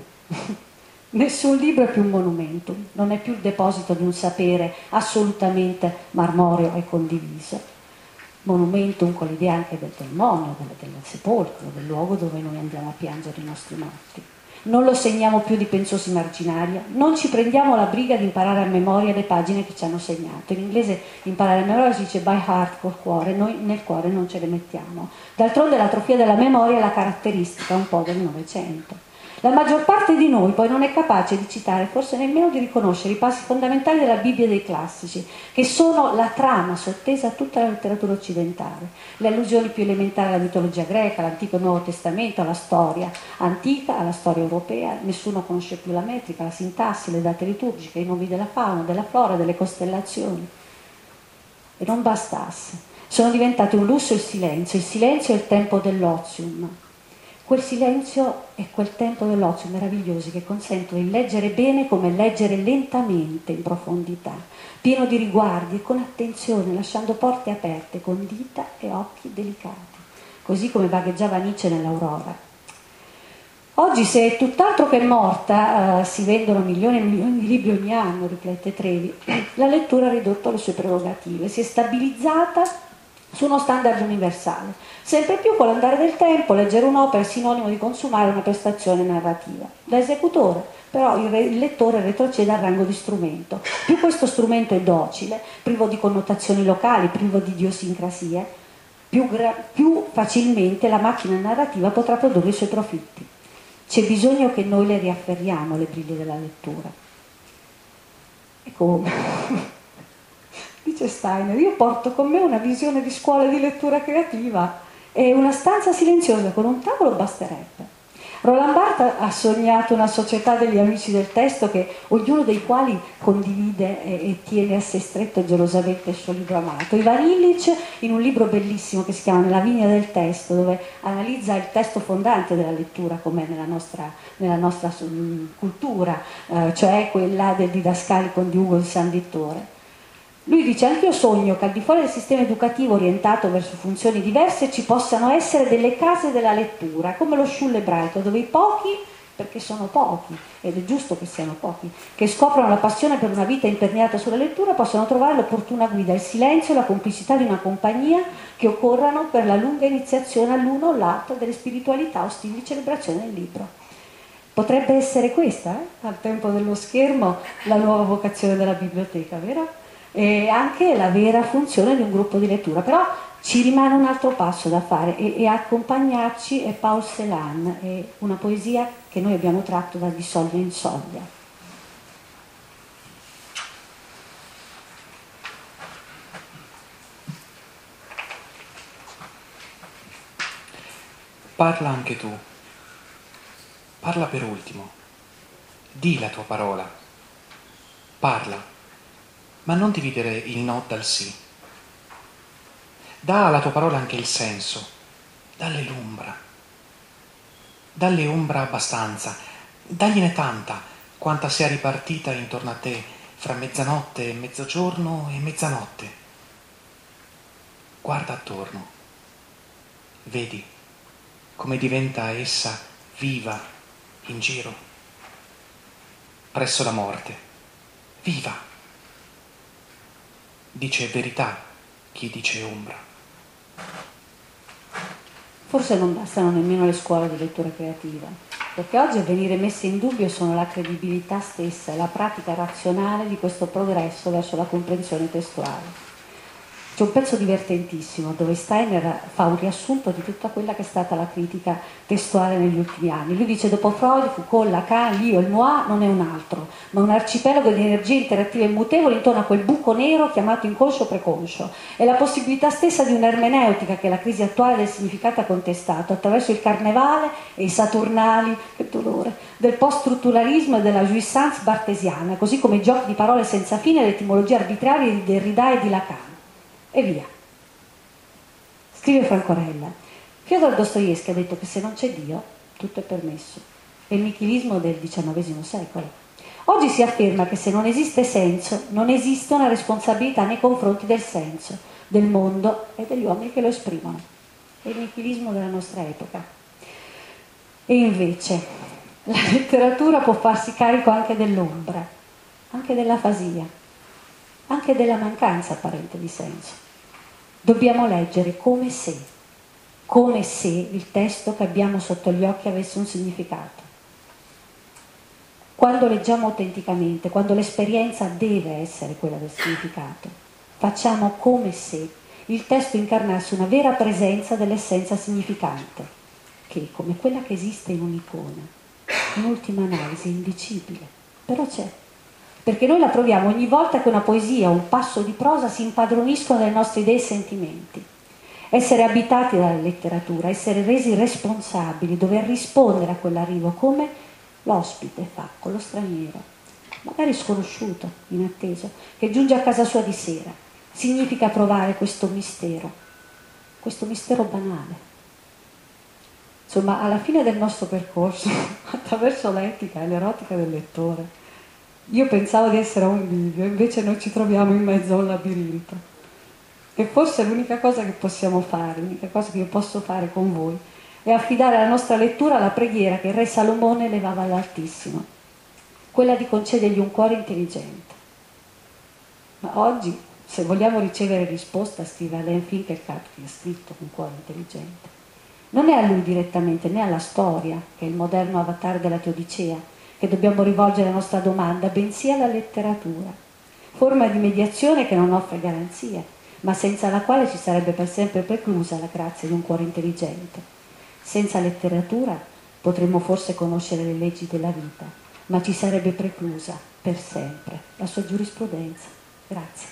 Nessun libro è più un monumento, non è più il deposito di un sapere assolutamente marmoreo e condiviso. Monumentum con l'idea anche del demonio, del, del sepolcro, del luogo dove noi andiamo a piangere i nostri morti. Non lo segniamo più di pensosi marginalia, non ci prendiamo la briga di imparare a memoria le pagine che ci hanno segnato. In inglese imparare a memoria si dice by heart, col cuore, noi nel cuore non ce le mettiamo. D'altronde l'atrofia della memoria è la caratteristica un po' del Novecento. La maggior parte di noi poi non è capace di citare, forse nemmeno di riconoscere i passi fondamentali della Bibbia e dei classici, che sono la trama sottesa a tutta la letteratura occidentale, le allusioni più elementari alla mitologia greca, all'Antico e Nuovo Testamento, alla storia antica, alla storia europea. Nessuno conosce più la metrica, la sintassi, le date liturgiche, i nomi della fauna, della flora, delle costellazioni. E non bastasse, sono diventati un lusso il silenzio, il silenzio è il tempo dell'ozium. Quel silenzio è quel tempo dell'ozio meravigliosi che consentono di leggere bene come leggere lentamente in profondità, pieno di riguardi e con attenzione, lasciando porte aperte con dita e occhi delicati, così come vagheggiava Nietzsche nell'Aurora. Oggi, se è tutt'altro che morta, eh, si vendono milioni e milioni di libri ogni anno, riflette Trevi, la lettura ha ridotto le sue prerogative, si è stabilizzata su uno standard universale. Sempre più con l'andare del tempo leggere un'opera è sinonimo di consumare una prestazione narrativa. Da esecutore, però il, re, il lettore retrocede al rango di strumento. Più questo strumento è docile, privo di connotazioni locali, privo di idiosincrasie, più, gra, più facilmente la macchina narrativa potrà produrre i suoi profitti. C'è bisogno che noi le riafferriamo le briglie della lettura. E come? Dice Steiner, io porto con me una visione di scuola di lettura creativa e una stanza silenziosa con un tavolo basterebbe. Roland Barthes ha sognato una società degli amici del testo, che ognuno dei quali condivide e, e tiene a sé stretto gelosamente il suo libro amato. Ivan Illich, in un libro bellissimo che si chiama Nella vigna del testo, dove analizza il testo fondante della lettura come nella nostra, nella nostra um, cultura, eh, cioè quella del Didascalicon di Ugo di San Vittore. Lui dice: anch'io sogno che al di fuori del sistema educativo orientato verso funzioni diverse ci possano essere delle case della lettura, come lo Schul ebraico, dove i pochi perché sono pochi, ed è giusto che siano pochi, che scoprono la passione per una vita imperniata sulla lettura, possono trovare l'opportuna guida, il silenzio e la complicità di una compagnia che occorrano per la lunga iniziazione all'uno o l'altro delle spiritualità ostili di celebrazione del libro. Potrebbe essere questa, eh, al tempo dello schermo, la nuova vocazione della biblioteca, vero? E anche la vera funzione di un gruppo di lettura, però ci rimane un altro passo da fare e, e accompagnarci è Paul Celan, è una poesia che noi abbiamo tratto da Di Soglia in Soglia. Parla anche tu, parla per ultimo, di la tua parola, parla, ma non dividere il no dal sì. Dà alla tua parola anche il senso, dalle l'ombra, dalle ombra abbastanza, dagliene tanta, quanta sia ripartita intorno a te fra mezzanotte e mezzogiorno e mezzanotte. Guarda attorno, vedi come diventa essa viva in giro, presso la morte, viva. Dice verità chi dice ombra. Forse non bastano nemmeno le scuole di lettura creativa, perché oggi a venire messe in dubbio sono la credibilità stessa e la pratica razionale di questo progresso verso la comprensione testuale. C'è un pezzo divertentissimo dove Steiner fa un riassunto di tutta quella che è stata la critica testuale negli ultimi anni. Lui dice: dopo Freud, Foucault, Lacan, l'io, il moi non è un altro, ma un arcipelago di energie interattive e mutevoli intorno a quel buco nero chiamato inconscio preconscio. È la possibilità stessa di un'ermeneutica che la crisi attuale del significato ha contestato attraverso il carnevale e i saturnali, che dolore, del post-strutturalismo e della jouissance bartesiana, così come i giochi di parole senza fine e le etimologie arbitrarie di Derrida e di Lacan. E via. Scrive Francorella: Fyodor Dostoevskij ha detto che se non c'è Dio tutto è permesso. È il nichilismo del diciannovesimo secolo. Oggi si afferma che se non esiste senso non esiste una responsabilità nei confronti del senso, del mondo e degli uomini che lo esprimono. È il nichilismo della nostra epoca. E invece la letteratura può farsi carico anche dell'ombra, anche dell'afasia, anche della mancanza apparente di senso. Dobbiamo leggere come se, come se il testo che abbiamo sotto gli occhi avesse un significato. Quando leggiamo autenticamente, quando l'esperienza deve essere quella del significato, facciamo come se il testo incarnasse una vera presenza dell'essenza significante, che, come quella che esiste in un'icona, in ultima analisi è indicibile, però c'è. Perché noi la proviamo ogni volta che una poesia o un passo di prosa si impadroniscono delle nostre idee e sentimenti. Essere abitati dalla letteratura, essere resi responsabili, dover rispondere a quell'arrivo come l'ospite fa con lo straniero, magari sconosciuto, inatteso, che giunge a casa sua di sera. Significa provare questo mistero, questo mistero banale. Insomma, alla fine del nostro percorso, attraverso l'etica e l'erotica del lettore, io pensavo di essere a un bivio, invece noi ci troviamo in mezzo a un labirinto. E forse l'unica cosa che possiamo fare, l'unica cosa che io posso fare con voi, è affidare la nostra lettura alla preghiera che il re Salomone elevava all'Altissimo, quella di concedergli un cuore intelligente. Ma oggi, se vogliamo ricevere risposta, scrive Alain Finkielkraut, che ha scritto Un cuore intelligente. Non è a lui direttamente, né alla storia, che è il moderno avatar della Teodicea, che dobbiamo rivolgere la nostra domanda, bensì alla letteratura, forma di mediazione che non offre garanzie, ma senza la quale ci sarebbe per sempre preclusa la grazia di un cuore intelligente. Senza letteratura potremmo forse conoscere le leggi della vita, ma ci sarebbe preclusa per sempre la sua giurisprudenza. Grazie.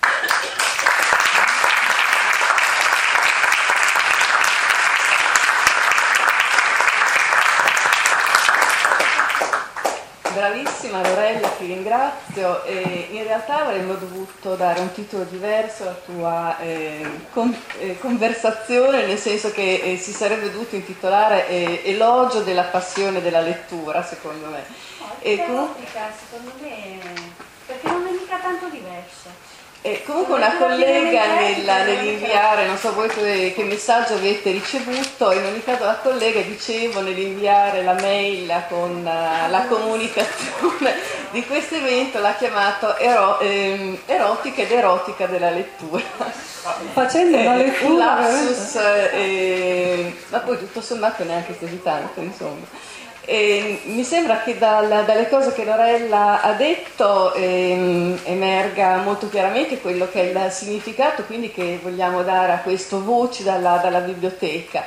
Bravissima Lorella, ti ringrazio. E in realtà avremmo dovuto dare un titolo diverso alla tua eh, con, eh, conversazione, nel senso che eh, si sarebbe dovuto intitolare eh, Elogio della passione della lettura, secondo me. No, e comunque, secondo me, perché non è mica tanto diverso. E comunque una collega nella, nell'inviare, non so voi che, che messaggio avete ricevuto, in ogni caso la collega, dicevo, nell'inviare la mail con uh, la comunicazione di questo evento l'ha chiamato ero, ehm, erotica ed erotica della lettura. Facendo una lettura. Un lapsus, eh, ma poi tutto sommato neanche così tanto, insomma. E mi sembra che dalla, dalle cose che Lorella ha detto ehm, emerga molto chiaramente quello che è il significato quindi che vogliamo dare a questo voci dalla, dalla biblioteca.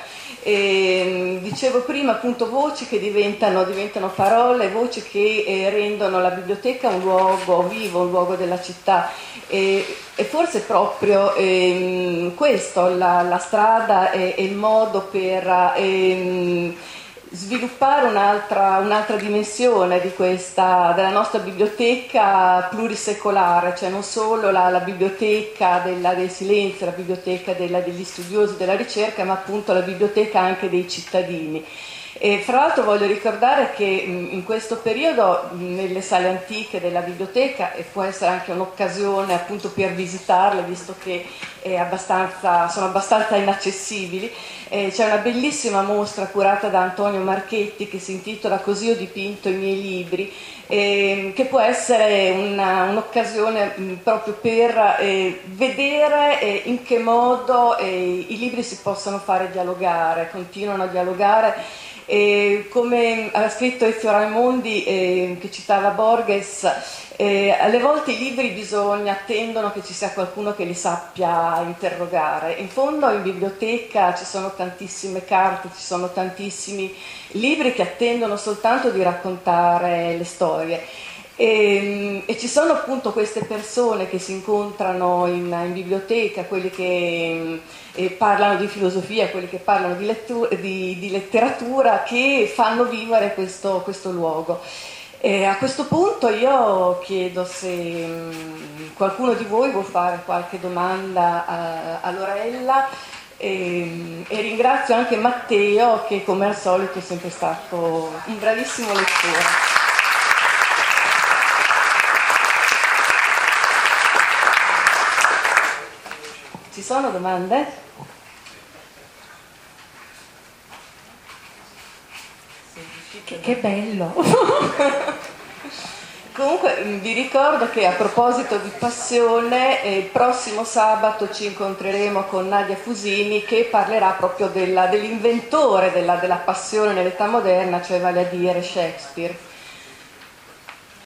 E, dicevo prima appunto voci che diventano, diventano parole, voci che eh, rendono la biblioteca un luogo vivo, un luogo della città e, e forse proprio ehm, questo, la, la strada e, e il modo per ehm, sviluppare un'altra, un'altra dimensione di questa, della nostra biblioteca plurisecolare, cioè non solo la, la biblioteca della, del silenzio, la biblioteca della, degli studiosi della ricerca, ma appunto la biblioteca anche dei cittadini. E fra l'altro voglio ricordare che in questo periodo nelle sale antiche della biblioteca, e può essere anche un'occasione appunto per visitarle visto che è abbastanza, sono abbastanza inaccessibili, eh, c'è una bellissima mostra curata da Antonio Marchetti che si intitola Così ho dipinto i miei libri, eh, che può essere una, un'occasione mh, proprio per eh, vedere eh, in che modo eh, i libri si possono fare dialogare, continuano a dialogare. E come ha scritto Ezio Raimondi, eh, che citava Borges, eh, alle volte i libri bisogna, attendono che ci sia qualcuno che li sappia interrogare. In fondo in biblioteca ci sono tantissime carte, ci sono tantissimi libri che attendono soltanto di raccontare le storie. E, e ci sono appunto queste persone che si incontrano in, in biblioteca, quelli che eh, parlano di filosofia, quelli che parlano di, lettura, di, di letteratura, che fanno vivere questo, questo luogo. E a questo punto io chiedo se mh, qualcuno di voi vuol fare qualche domanda a, a Lorella e, e ringrazio anche Matteo che come al solito è sempre stato un bravissimo lettore. Ci sono domande? Che, che bello! Comunque vi ricordo che a proposito di passione, eh, il prossimo sabato ci incontreremo con Nadia Fusini che parlerà proprio della, dell'inventore della, della passione nell'età moderna, cioè vale a dire Shakespeare.